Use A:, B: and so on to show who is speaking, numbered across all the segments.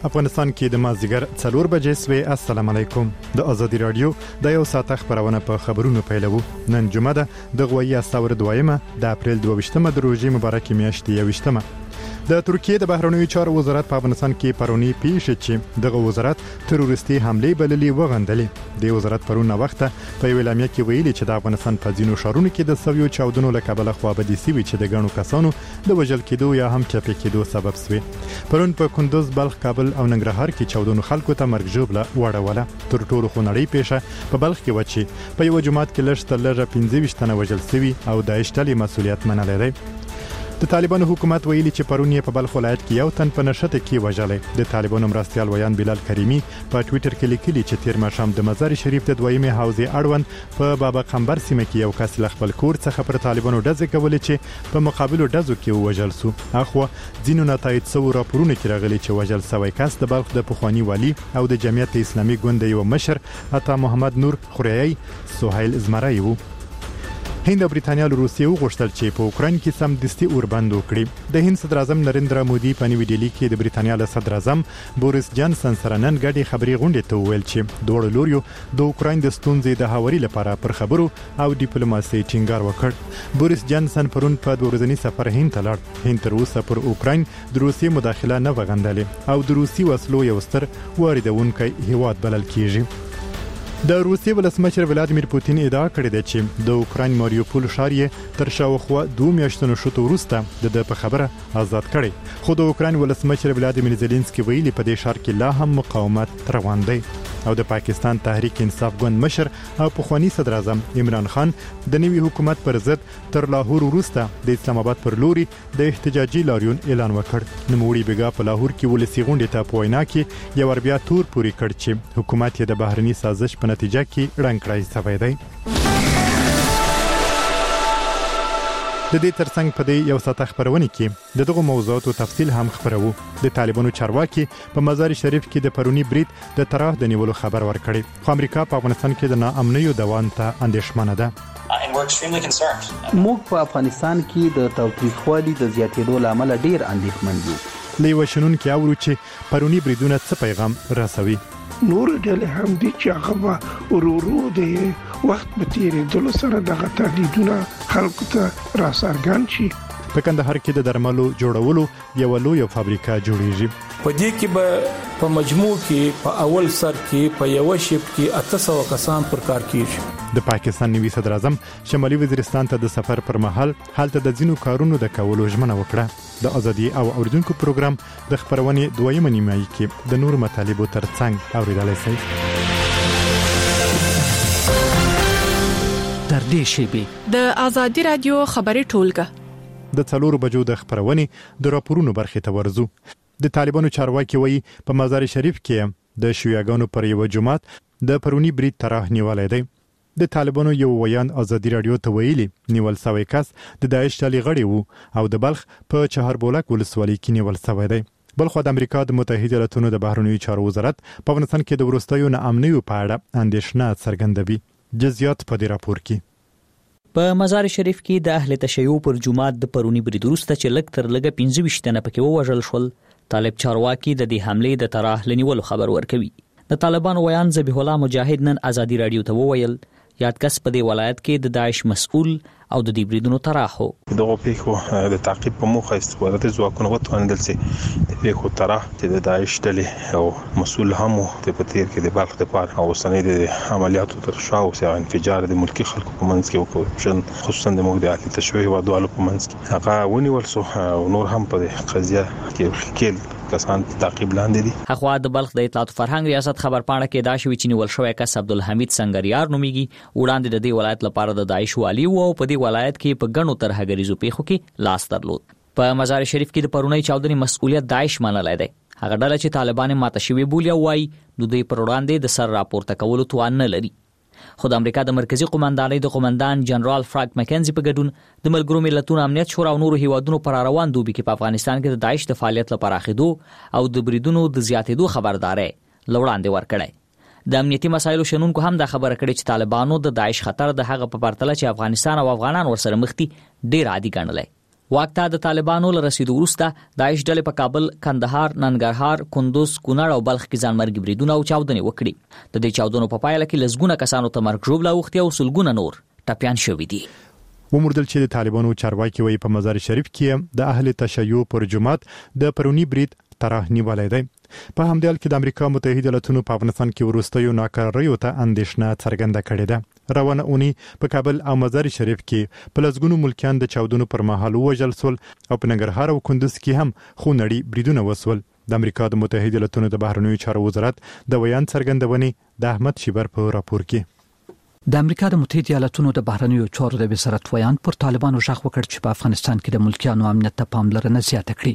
A: افغانستان کې د مازیګر 4 بجې سوي. السلام علیکم. د ازادي رادیو د یو ساعت خبرونه په خبرونو پیلوو. نن جمعه ده د غوي استور دویمه د اپریل 22مه د روزي مبارکي میاشتې 21مه. د ترکیه د بهرنیو چارو وزارت په افغانستان کې پرونی پیښ چې دغه وزارت تروریستي حمله بللې وغندلې. د وزارت پرونه وخت په ویل اعلامیه کې ویلي چې د افغانستان په ځینو شهرونو کې د سویو چاودنو له کبله خوابدي سوي چې د غنو کسانو د وژل کېدو یا هم چپی کېدو سبب سوي. پرون په کندوز، بلخ، کابل او ننګرهار کې چاودنو خلکو ته مرګ ژوبله وړوله. تر ټولو خونړۍ پیښه په بلخ کې وچی په یو جماعت کې لږ تر لږه 15 تنه وژل سوي او داعش ډلې مسؤلیت منلی دی. د طالبانو حکومت ویلي چې پرون یې په بلخ ولایت کې یو تن په نشته کې وژلې. د طالبانو مرستيال ویان بلال کریمی په ټوئیټر کې لیکلي چې تیر ماښام د مزار شریف د دویمه حوزې اړوند په بابا قمبر سیمه کې یو کس له خپل کور څخه پر طالبانو ډزې کولې چې په مقابلو ډزو کې وژل سو. اخو ځینو نتایج څو راپورونه کې راغلي چې وژل سوی کس د بلخ د پخوانی والی او د جمعیت اسلامي ګوند یو مشر عطا محمد نور خوريي سهیل زمرای وو. هند او برېټانیا له روسیې وغوښتل چې په اوکراین کې سمدستي اوربند وکړي. د هند صدر اعظم نریندرا مودي په نیو ډیلی کې د برېټانیا له صدر اعظم بوریس جانسن سره نن ګډي خبري غونډې ته وویل چې دوه لوريو د اوکراین د ستونزې د هواري لپاره پر خبرو او ډیپلوماسي ټینګار وکړ. بوریس جانسن پرون په ورځنی سفر هند ته لاړ. هند تر اوسه پر اوکراین د روسیې مداخله نه وغندلې او د روسي وسلو یو ستر واردونکي هیواد بلل کیږي. د روسیې ولسمشر ولادیمیر پوتین ادعا کړې ده چې د اوکراین ماریوپول ښار یې تر شاوخوا 2 میاشتو شوتو وروسته د په خبره آزاد کړي. خو د اوکراین ولسمشر ولادیمیر زيلنسکي ویلي په دې ښار کې لا هم مقاومت روان دی. او د پاکستان تحریک انصاف ګوند مشر او پخوانی صدر اعظم عمران خان د نوي حکومت پر ضد تر لاهور وروسته د اسلام آباد پر لوري د احتجاجي لاریون اعلان وکړ. نوموړي بیګا په لاهور کې ولسی غونډې ته په وینا کې یو بیا تور پوری کړ چې حکومت یې د بهرني سازش په نتیجه کې رنګ کړی سوی دی. د دې ترڅنګ په دې یو ساعت خبرونه کې دغه موضوعاتو تفصیل هم خبرو. د طالبانو چارواکي په مزار شریف کې د پرونی برید د طرح د نیولو خبر ورکړي. خو امریکا په افغانستان کې د ناامنیو دوام ته اندېښمنه ده.
B: موږ په افغانستان کې د تاوتریخوالي د زیاتېدو لامل ډیر اندېښمن یو.
A: لیو شنون کې اورو چې پرونی بریدونه څه پیغام رسوي.
C: نور ډلې هم دي چې هغه ورورو د وخت په تیریدلو سره دغه تهدیدونه خلکو ته راڅرګند شي.
A: په کندهار کې د درملو جوړولو یو لوی فابریکه جوړیږي.
D: په دې کې به په مجموع کې په اول سر کې په یو شپ کې 800 کسان پر کار کیږي.
A: د پاکستان نوي صدر اعظم شمالي وزیرستان ته د سفر پر مهال حالت د ځینو کارونو د کولو ژمنه وکړه. د ازادي او اوریدونکو پروګرام د خبرونې دویمه نیمایي کې د نور مطالبو ترڅنګ اوریدلای شئ.
E: تر دې شی
F: د ازادي رادیو خبري ټولګه
A: د 4 بجو د خبرونې د راپورونو برخې ته ورزو. د طالبانو چارواکي وایي په مزار شریف کې د شیعاګانو پر یو جماعت د پرونی برید طرح نیولای دی. د طالبانو یو ویان ازادي رادیو ته ویلي نیول سوی کس د داعش ډلې غړی وو او د بلخ په چهاربولک ولسوالۍ کې نیول سوی دی. بلخو د امریکا د متحده ایالاتونو د بهرنیو چارو وزارت په افغانستان کې د ورستیو ناامنیو په اړه اندېښنه څرګندوي. جزئیات په دې راپور کې.
E: په مزار شریف کې د اهل تشیع پر جماعت د پرونی برید وروسته چې لږ تر لږه 15 تنه پکې ووژل شول. طالب چارواکي د دې حمله د طرح لنیولو خبر ورکوي. د طالبانو ویان ذبیح الله مجاهد نن ازادي رادیو ته وویل یاد کس په دې ولایت کې د داعش مسؤل او د دې بریدونو طرحو
G: دغه پیښو د تعقیب په موخه استفاده ځواکونه وتوانیدل چې د پیښو طرح چې د داعش ډلې او مسؤل هم د پتیر کې د بلخ د پار او سنید د عملیاتو تر شا او سیا انفجار د ملکی خلکو په منځ کې وکړ. خصوصا د موږ د اهل تشیع ودوالو په منځ کې هغه ونیول سو او نور هم په قضیه کې کسان تعقیب لاندې دي.
E: هغه د بلخ د اطلاعات فرهنګ ریاست خبرپاڼه کې دا شوی چې نیول شوی کس عبدالحمید سنگریار نومیږي. وړاندې د دې ولایت لپاره د داعش والی او په دې ولایت کې په غنو ترهګریزو پیښو کې لاس درلود. په مزار شریف کې د پرونی چاودنې مسؤلیت داعش منلای دی. هغه ډله چې طالبان ماته شوی بولی وای نو دوی پر وړاندې د سر راپورته کولو توان نه لري. خو د امریکا د مرکزی قومندانۍ د قومندان جنرال فرانک مکنزي په ګډون د ملګرو ملتونو امنیت شورا او نورو هیوادونو پر روان دوبي کې په افغانستان کې د داعش د فعالیت لپاره اخیدو او د بریدونو د زیاتېدو خبرداري لوړاندې ورکړي. د امنیتي مسایلو شنونکو هم دا خبره کړې چې طالبانو د داعش خطر د هغه په پرتله چې افغانستان او افغانان ورسره مخ دي ډیر عادي ګڼلای. واک ته د طالبانو له رسیدو وروسته داعش ډلې په کابل، کندهار، ننګرهار، کندوز، کونړ او بلخ کې ځانمرګي بریدونه او چاودنې وکړي. د دې چاودنو په پایله کې لسګونه کسانو ته مرګ ژوبله اوښتي او سلګونه نور ټپیان شوي دي.
A: ومردل چې د طالبانو چارواکي وایي په مزار شریف کې د اهل تشیع پر جماعت د پرونی برید طرح نیولای دی. په همدې حال کې د امریکا متحده ایالاتونو په افغانستان کې وروستیو ناکراریو ته اندېښنه څرګنده کړې ده. روانه اونۍ په کابل او مزار شریف کې په لسګونو ملکیان د چاودنو پر مهال وژل شول او په ننګرهار او کندوز کې هم خونړي بریدونه وسول. د امریکا د متحده ایالاتونو د بهرنیو چارو وزارت د ویان څرګندونې د احمد شیبر په راپور کې
H: د امریکا د متحده ایالاتونو د بهرنیو چارو د وزارت ویان پر طالبانو ژغ وکړ چې په افغانستان کې د ملکیانو امنیت ته پاملرنه زیاته کړي.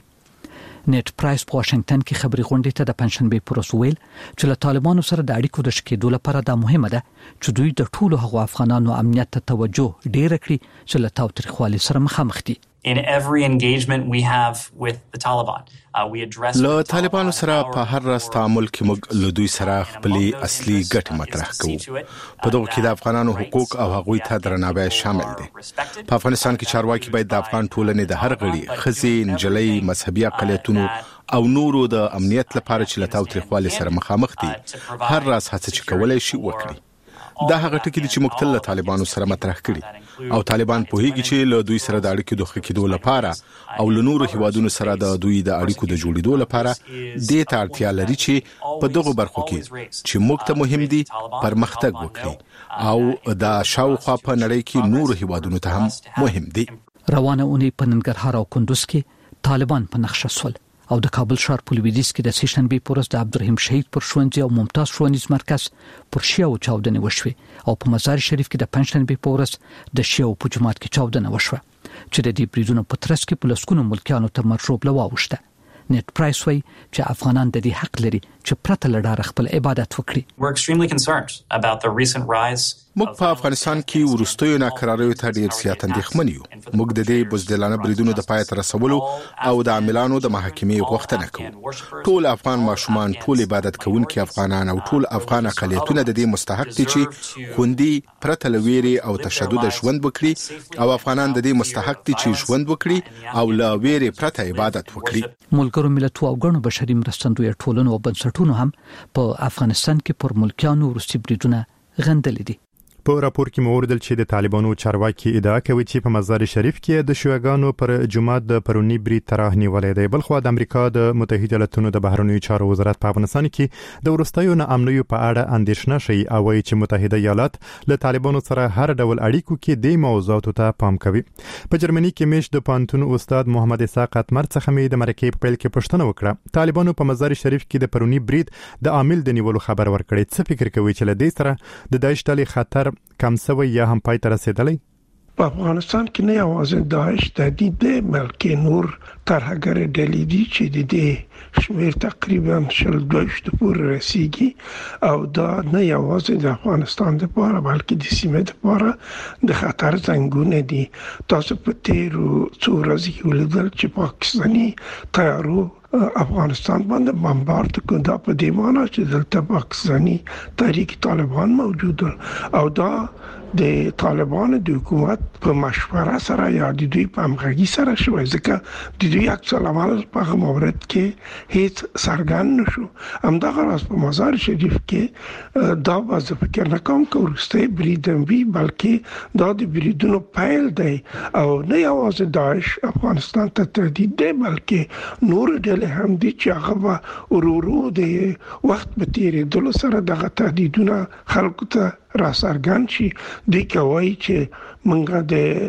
H: نیټ پرایس په واشنگټن کې خبري غونډې ته د پنځشنبه پر ورځ ویل چې له طالبانو سره د اړیکو د شکېدو لپاره دا مهمه ده چې دوی د ټولو هغو افغانانو امنیت ته توجه ډېر کړي چې له تاوتریخوالي سره مخامخ دي.
I: In every engagement we have with the Taliban, we address
J: له طالبانو سره په هر راز تعامل کې موږ له دوی سره خپلې اصلي ګټې مطرح کوو. په دغه کې د افغانانو حقوق او هغوی ته درناوی شامل دي. په افغانستان کې چارواکي باید د افغان ټولنې د هر غړي، ښځې، نجلۍ، مذهبي اقلیتونو او نورو د امنیت لپاره چې له تاوتریخوالي سره مخامخ دي هر راز هڅه چې کولای شي وکړي. دا هغه ټکي دي چې موږ تل له طالبانو سره مطرح کړي او طالبان پوهیږي چې له دوی سره د اړیکو د ښه کېدو لپاره او له نورو هیوادونو سره د دوی د اړیکو د جوړېدو لپاره دې ته اړتیا لري چې په دغه برخو کې چې موږ ته مهم دي پرمختګ وکړي او د شاوخوا په نړۍ کې نورو هیوادونو ته هم مهم دي.
H: روانه اونۍ په ننګرهار او کندوز کې طالبان په نقشه سول او د کابل ښار په لویدیځ کې د سېشنبې په ورځ د عبدالرحیم شهید پر ښوونځي او ممتاز ښوونیز مرکز پر شیعو چاودنې وشوې او په مزار شریف کې د پنځشنبې په ورځ د شیعو په جومات کې چاودنه وشوه چې د دې بریدونو په ترڅ کې په لسګونو ملکیانو ته مرګ ژوبله واوښته. نیټ پرایس وایي چې افغانان د دې حق لري چې پرته له ډاره خپل عبادت وکړي.
I: We're extremely concerned about the recent rise.
J: موږ په افغانستان کې وروستیو ناکراریو ته ډېر زیات اندېښمن یو. موږ د دې بزدلانه بریدونو د پای ته رسولو او د عاملانو د محاکمې غوښتنه کوو. ټول افغان ماشومان، ټول عبادت کوونکي افغانان او ټول افغان اقلیتونه د دې مستحق دي چې خوندي پرته له ویرې او تشدد ژوند وکړي او افغانان د دې مستحق دي چې ژوند وکړي او له ویرې پرته عبادت وکړي.
H: ملګرو ملتونو او ګڼو بشري مرستندویه ټولنو او بنسټونو هم په افغانستان کې پر ملکیانو وروستي بریدونه غندلي دي.
A: په راپور کې موردل چې د طالبانو چارواکي ادعا کوي چې په مزار شریف کې د شیعاګانو پر جماعت د پرونی برید طرح نیولای دی. بلخو د امریکا د متحده ایالاتونو د بهرنیو چارو وزارت په افغانستان کې د ورستیو ناامنیو په اړه اندېښنه شي او وایي چې متحده ایالات له طالبانو سره هر ډول اړیکو کې د موضوعاتو ته پام کوي. په جرمني کې مش د پانتون استاد محمد اسحاق اتمر څخه مې د مرکې په پیل کې پوښتنه وکړه. طالبانو په مزار شریف کې د پرونی برید د عامل د نیولو خبر ورکړی. څه فکر کوي چې له دې سره د داعش ډلې خطر کم سوی یا هم پای ته رسیدلی؟
C: په افغانستان کې نه یوازې داعش تهدید دی بلکې نور ترهګر ډلې دي چې د دې شمیر تقریبا 22 پورې رسیږي او دا نه یوازې د افغانستان لپاره بلکې د سیمې لپاره د خطر زنګونه دي. تاسو په تیرو څو ورځې کې ولیدل چې پاکستاني طیارو افغانستان باندې بمبارد کړ. دا په دې معنی چې دلته پاکستاني تحریک طالبان موجود او دا د طالبان د حکومت په مشوره سره یا د دوی په همغږي سره شوی ځکه د دوی عکس العمل په مورد کې هیڅ څرګند نشو. همدغه راز په مزار شریف کې دا باز فکر نه کوم چې ورسته بریدم وی بلکې دا د بریدونو پیل دی او نه یوازې داعش افغانستان ته تهدید دی بلکې نور ډلې هم دي چې هغه ورورو د وخت په تیریدلو سره دغه تهدیدونه خلکو ته را سرګن شي. دوی کوي چې منګه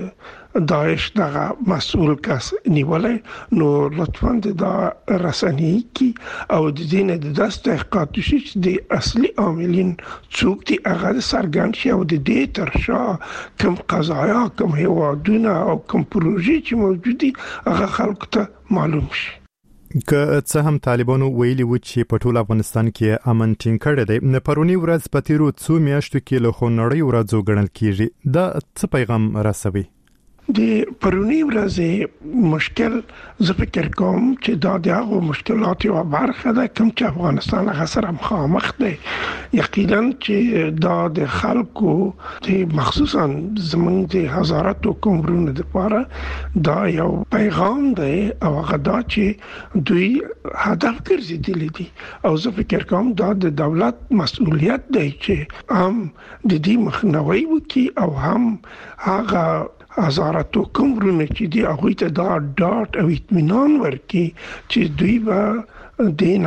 C: د داعش دغه مسؤل کس نیولې نو لطفاً دا رسنۍ کی او د دې نه د داس تحقیقات شي چې د اصلي عاملین څوک دي هغه سرګن شي او د دې ترشا کوم قضایا کوم هیوادونه او کوم پروژې چې موجود دي هغه خلکو ته معلوم شي.
A: که څه هم طالبانو ویلي و چې په ټول افغانستان کې امن ټینګ کړی دی، نه پرونی ورځ په تیرو څو میاشتو کې له خونړۍ ورځو ګڼل کیږي. دا څه پیغام رسوي؟
C: د پرونی ورځې مشکل زه فکر کوم چې دا د هغو مشکلات یو برخه ده کوم چې افغانستان هغه سره مخامخ دی. یقینا چې دا د خلکو د مخصوصا زمونږ د حضارت کومرونو لپاره دا یو پیغام دی او هغه دا چې دوی هدف ګرځېدلي دي او زه فکر کوم دا د دولت مسؤلیت دی چې هم د دې مخنیوي وکړي او هم هغه حضارت کومرونه چې دی هغه ته دا ډاټ او اطمینان ورکړي چې دوی به د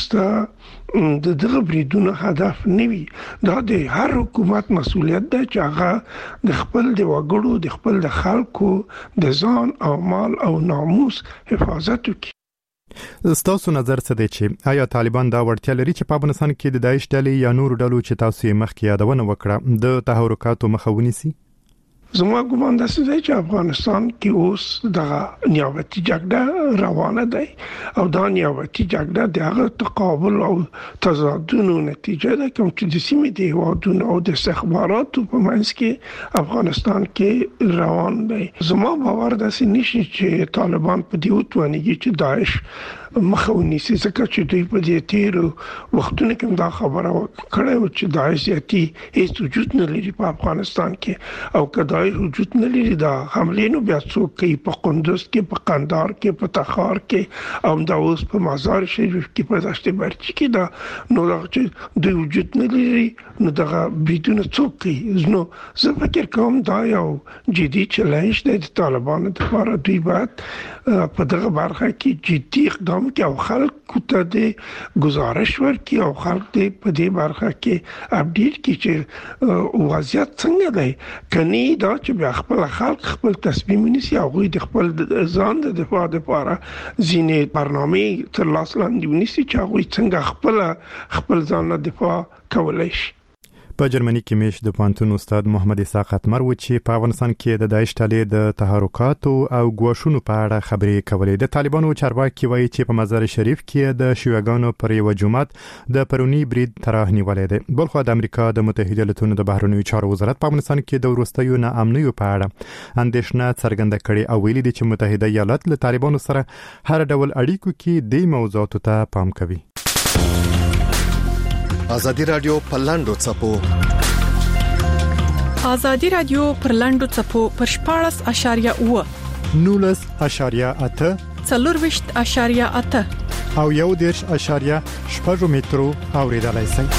C: نورسته د دغه بریدونو هدف نه وي. دا د هر حکومت مسؤلیت ده چې هغه د خپل د وګړو د خپل د خلکو د ځان او مال او ناموس حفاظت وکړي.
A: ستاسو نظر څه دی چې آیا طالبان دا وړتیا لري چې په افغانستان کې د داعش ډلې یا نور ډلو چې تاسو یې مخکې یادونه وکړه د تحرکاتو مخه ونیسي؟
C: زما ګومان دا دی چې افغانستان کې اوس د نیابتي جګړه روانه ده او دا نیابتي جګړه د هغه تقابل او تضادونو نتیجه ده کوم چې د سیمې د هیوادونو او د استخباراتو په منځ کې افغانستان کې روان دی. زما باور داسې نشي چې طالبان په دې وتوانیږي چې داعش مخه ونیسي ځکه چې دوی په دې تیرو وختونو کې دا خبره کړې و چې داعش زیاتی هیڅ وجود نه لري په افغانستان کې او کدا وجود نه لري دا حمله نو بیا څوک کوي په قندوز کې په قندهار کې په تخار کې او دا اوس په مزار شریف کې په دشت برچی کې دا نو دا چې دوی وجود نه لري نو دا بریدونه څوک کوي. نو زه فکر کوم دا یو جدي چیلنج دی د طالبانو لپاره. دوی باید په دغه برخه کې جدي اقدام کوي او خلکو ته د گزارش ورکړي او خلک دې په دې برخه کې اپډیټ کړي چې وضعیت څنګه دی. کني دا چې بیا خپل خلک خپل تصمیم نیسي او د خپل ځان د دفاع لپاره ځینې برنامه تر لاس لاندې ونیسي چې هغه څنګه خپل ځان له دفاع کولای شي.
A: په جرمني کې مېش د پانتون استاد محمد اسحاق اتمر و چې په افغانستان کې د داعش ډلې د تحرکاتو او غوښونو په اړه خبرې کولې. د طالبانو چارواکي وایي چې په مزار شریف کې د شیعاګانو پر یو جماعت د پرونی برید تراه نیولې ده. بلخو د امریکا د متحده ایالاتونو د بهرنیو چارو وزارت په افغانستان کې د وروستیو ناامنیو په اړه اندېښنه څرګنده کړې او ویلي دي چې متحده ایالات له طالبانو سره هر ډول اړیکو کې د موضوعاتو ته پام کوي.
K: ازادي رادیو په لاندو چپو
F: ازادي رادیو پر لاندو چپو پر 14.8
A: 19.8
F: 40.8
A: او 1.8 مترو اوریدلای شئ.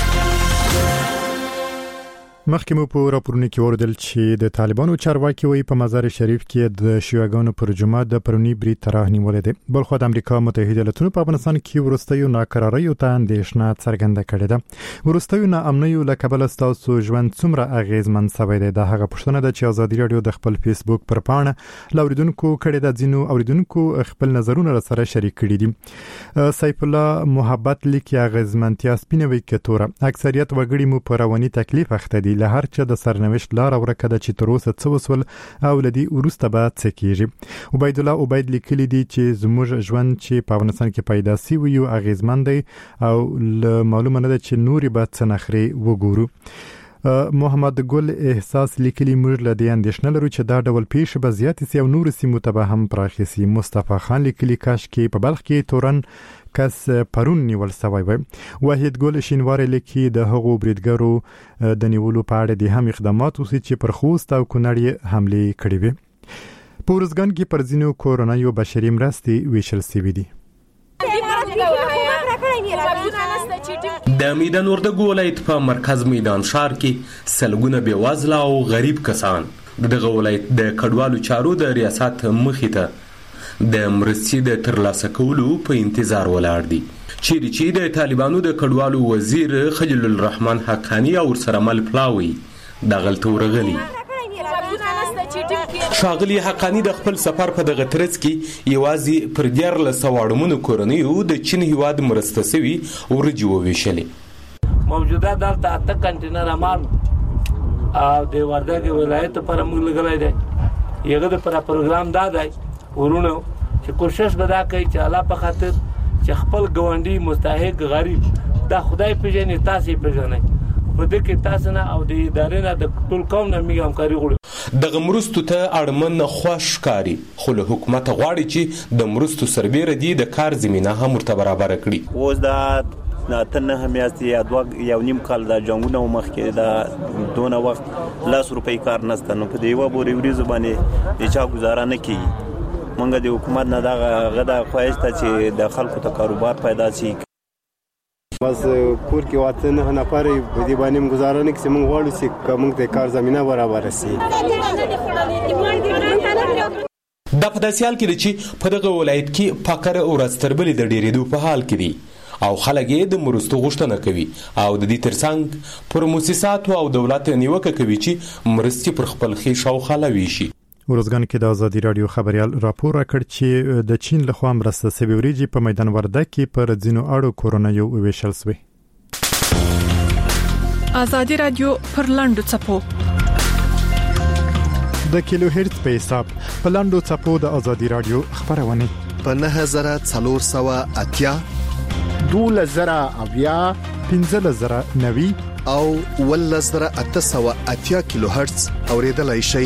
A: مخکې مو په راپورونو کې وردل چې د طالبانو چارواکي وایي په مزار شریف کې د شیعاګانو پر جماعت د پرونی برید تراه نیولې ده. بلخو د امریکا متحده ایالاتونو په افغانستان کې ورستیو ناکراریو ته اندېښنه څرګنده کړې ده. ورستیو ناامنیو له کبله ستاسو ژوند څومره اغیزمن شوی دی؟ دا هغه پوښتنه ده چې ازادي رادیو د خپل فیسبوک پر پاڼه لاوریدونکو کړي د ځینو اوریدونکو خپل نظرونه سره شریک کړي دي. سیف الله محبت لیکي اغیزمنتیا سپینوي کتوره اکثریت وګړي مو په رواني تکلیف اخته دي له هر چا د سرنوشت لار ورکه ده چې تر اوسه څه وسول او لدی ورسته به څه کیږي. عبید الله عبید لیکلی دی چې زموږ ژوند چې په افغانستان کې پیدا سی ویو اغیزمن دی او معلومه نه ده چې نوري به څه نخري وګورو. محمد ګل احساس لیکلی موږ له دې اندېښنه لرو چې دا ډول پیښه به زیاتې سي او نور سیمو ته به هم پراخي سي. مصطفی خان لیکلی کاش کې په بلخ کې تورن کس پرون نیول سوی وي. واحد ګل شینوار لیکي د هغو بریدګرو د نیولو په اړه د هم اقدامات وسي چې پر خوست او کونړ حمله کړې وي. په ورځګان کې پر ځینو کورونایي او بشري مرستې ویشل سوي دي.
L: د میدان وردګو ولایت په مرکز میدان ښار کې سلګونه بېوزله او غریب کسان دغه ولایت د کډوالو چارو د ریاست مخې ته د مرستې د ترلاسه کولو په انتظار ولاړ دي. چیرې چې د طالبانو د کډوالو وزیر خلیل الرحمن حقانی او سره مل پلاوي دغلته ورغلي. شاغلی حقانی د خپل سفر په دغه ترڅ کې یوازې پر 1400 واړمنو کورنیو د چین هیواد مرسته سوي ورجو ویشلې.
M: موجوده دلته 8 کنټینر امام او د وردګ ولایت پر موږ لګلای دی. یغه د پر پروګرام دا دی ورونو چې کوشش ودا کوي چې الله په خاطر چې خپل ګوندی مستحق غریب دا خدای پیژنې تاسو پیژنئ په دې کې تاسو نه او د ادارې نه د ټول قوم نه میګم کاری غوړي.
L: د مرستو ته اړمن خوښ کاری خو له حکومت غواړي چې د مرستو سربېره دی د کار زمينه هم ورته برابر کړي.
N: اوس دا تنه همیاسي یو نیم کال د جنگونو مخکې دا دونه وخت 100 روپۍ کار نشته نو په دی و بوري ورځ باندې د چا گزاره نه کیږي. مونږ د حکومت نه دا غدا خوښته چې د خلکو ته کاروبار پیدا شي.
O: بس کور کې واته نه نفر په دې باندې گزاره نه کوي. موږ غواړو چې موږ ته کار زمينه برابر شي.
L: د پداسیال کې چې په دغه ولایت کې فقر او رستربلې د ډېرېدو په حال کې دي او خلک د مرستو غوښتنه کوي او د دې ترڅنګ پر مؤسسات او دولت نیوکه کوي چې مرستې پر خپل خي شاوخوا لوي شي.
A: ورځګان کې د ازادي رادیو خبريال راپور راکړ چې د چین لخوا مرسته سوي وریجې په میدان ورده کې پر ځینو اړو کورونا یو ویشل سوي.
F: ازادي رادیو پر لاندو چپو
A: د کیلو هرتز په حساب په لاندو چپو د ازادي رادیو خبرونه
K: په 9480
A: 2000 1590
K: او 1880 کیلو هرتز اوریدلای شئ.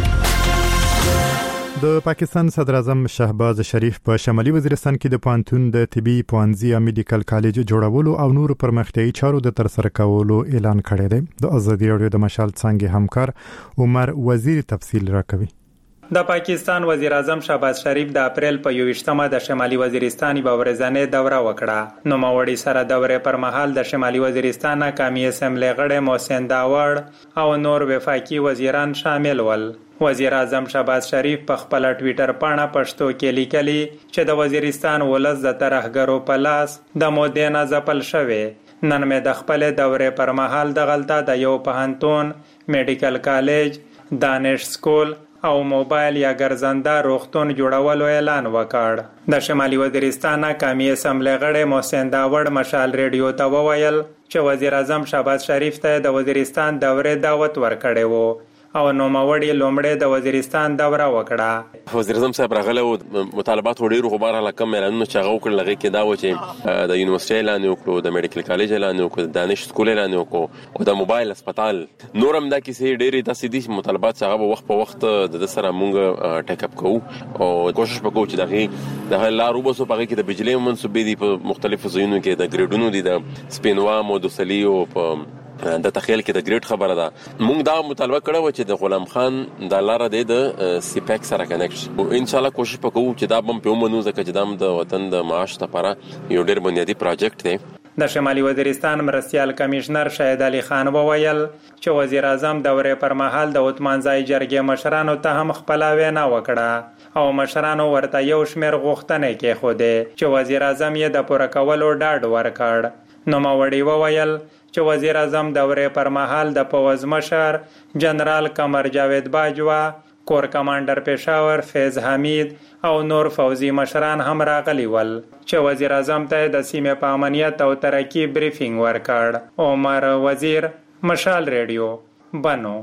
A: د پاکستان صدر اعظم شهباز شریف په شمالي وزیرستان کې د پانتون د طبي پوهنځي او میډیکل کالج جوړولو او نور پرمختیايي چارو د ترسره کولو اعلان کړی دی. د ازادي رادیو د مشال څنګه همکار عمر وزیر تفصیل راکوي.
P: د پاکستان وزیر اعظم شهباز شریف د اپریل په 28مه د شمالي وزیرستان په ورځنۍ دوره وکړه. نو ماوړي سره دوره پر مهال د شمالي وزیرستان قومي اسمبلی غړي محسن داوړ او نور وفاقي وزیران شامل ول. وزیر اعظم شهباز شریف په خپل ټوئیټر پاڼه پښتو کې لیکلي چې د وزیرستان ولس د ترهګرو په لاس د مودې نه ځپل شوی. نن مې د خپل دورې پر مهال د غلطه د یو پوهنتون، میډیکل کالج، دانش سکول او موبایل یا ګرځنده روغتون جوړولو اعلان وکړ. د شمالي وزیرستان قومي اسمبلی غړي محسن داوړ مشال ریډیو ته وویل چې وزیر اعظم شهباز شریف ته د وزیرستان دورې دعوت ورکړی وو او نوموړي لومړی د وزیرستان دوره وکړه.
Q: وزیر اعظم صاحب راغله او مطالبات وړي غبار لکم اعلانونه چې هغه وکړل لغه کې دا و چې د یونیورسيټي اعلان وکړو، د میډیکل کالج اعلان وکړو، د دانش سکول اعلان وکړو او د موبایل هسپتال نورم دا کیسې ډېری تاسو دي مطالبات هغه وخت په وخت د سره مونږ ټیک اپ کوو او کوشش وکړو چې دغه لارو بسو په کې د بجلی منسوبې دي په مختلفو ځایونو کې د ګریډونو دي د سپینوام او د سلیو په د تخیل کې د ګریډ خبره ده. موږ دا مطالبه کړو چې د غلام خان د لار د سیپیک سره کنیکټ او ان شاء الله کوشش وکړو چې دا بم په ومنو ځکه چې د وطن د معاش لپاره یو ډېر بنیادی پروجیکټ دی.
P: د شمالي وزیرستان مرستيال کمشنر شهید علي خان وویل چې وزیر اعظم دورې پر مهال د عثمانزای جرګې مشرانو ته هم خپل وینا وکړه او مشرانو ورته یو شمېر غوښتنې کې خوده چې وزیر اعظم یې د پوره کولو ډاډ ورکړ. نو ماوړي وویل چې وزیر اعظم دورې پر مهال د پوز مشر جنرال قمر جاوید باجوا، کور کمانډر پېښور فیض حمید او نور فوزي مشران هم راغلي ول چې وزیر اعظم ته د سیمې په امنیت او ترقی بریفینګ ورکړ. عمر وزیر مشال ریډیو بنو.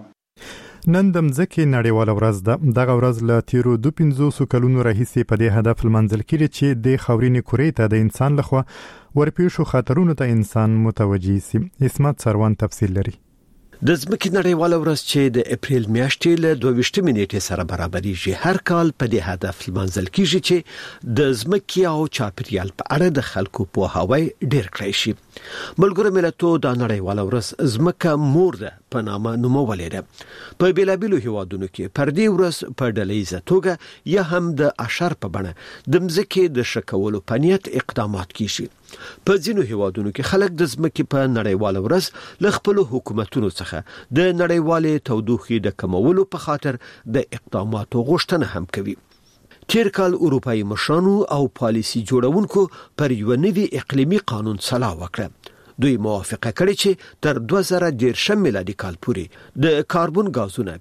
A: نن د مځکې نړیواله ورځ ده. دغه ورځ له تیرو 250 کلونو راهیسې په دې هدف لمانځل کېږي چې د خاورینې کورې ته د انسان لخوا ورپېښو خطرونو ته انسان متوجي سي. اسمت سروان تفصیل لري.
R: د ځمکې نړیواله ورځ چې د اپریل میاشتې له 22 نیټې سره برابرېږي هر کال په دې هدف لمانځل کېږي چې د ځمکې او چاپیریال په اړه د خلکو پوهاوی ډېر کړی شي. ملګرو ملتونو د نړیواله ورځ ځمکه مور ده په نامه نومولې ده. په بیلابیلو هیوادونو کې پر دې ورځ په ډلهیزه توګه یا هم د اشر په بڼه د ځمکې د شکولو په نیت اقدامات کیږي. په ځینو هیوادونو کې خلک د ځمکې په نړیواله ورځ له خپل حکومتونو څخه د نړیوالې تودوخې د کمولو په خاطر د اقداماتو غوښتنه هم کوي. تیر کال اروپایي مشرانو او پالیسي جوړونکو پر یو نوي اقلیمي قانون صلاح وکړه. دوی موافقه کړې چې تر 2013 میلادي کال پورې د کاربن غازونه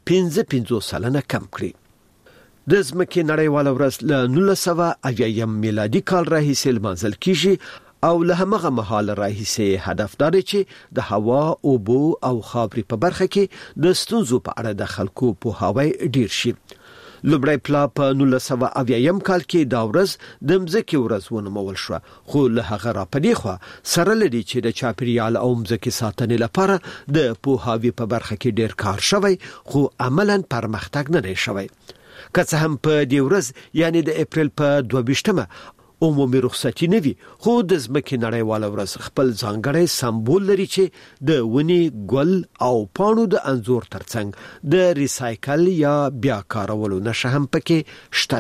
R: 15% کم کړي. د ځمکې نړیواله ورځ له 1980 میلادي کال راهیسې لمانځل کیږي او له همغه مهال راهیسې هدف دا دی چې د هوا، اوبو او خاورې په برخه کې د ستونزو په اړه د خلکو پوهاوی ډیر شي. لومړی پلا په 1980 کال کې دا ورځ د مځکې ورځ ونومول شو، خو له هغه را پدې خو سره لري چې د چاپیریال او مځکې ساتنې لپاره د پوهاوي په برخه کې ډیر کار شوی، خو عملاً پرمختګ نه دی شوی. که څه هم په دې ورځ یعنی د اپریل په 22مه عمومي رخصتي نه وي، خو د ځمکې نړیواله ورځ خپل ځانګړی سمبول لري چې د ونی، ګل او پاڼو د انځور ترڅنګ د ریسایکل یا بیا کارولو نشه هم پکې شته.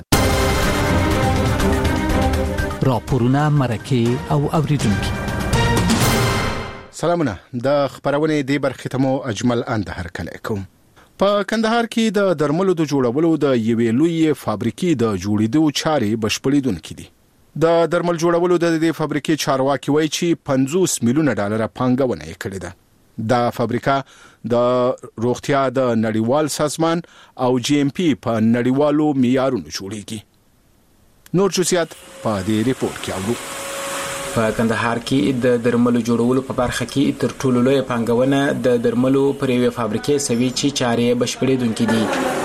H: راپورونه، مرکه او اوریدونکو
J: سلامونه. د خبرونه دی برخه ته مو اجمل اندهر کله کوم. په کندهار کې د درملو د جوړولو د یوې لوی فابریکې د جوړېدو چارې بشپړېدونکې دي. د درمل جوړولو د دې فابریکې چارواکي وایي چې 50 میلیونه ډالر پانګونه یې کړې ده. دا فابریکه د روغتیا د نړیوال سازمان او GMP په نړیوالو معیارونو جوړیږي. نور جزئیات په دې ریپورت کې اورو.
S: په کندهار کې د درملو جوړولو په برخه کې تر ټولو لوی پانګونه د درملو پر یوې فابریکې سوي چې چارې بشپړېدونکې دي.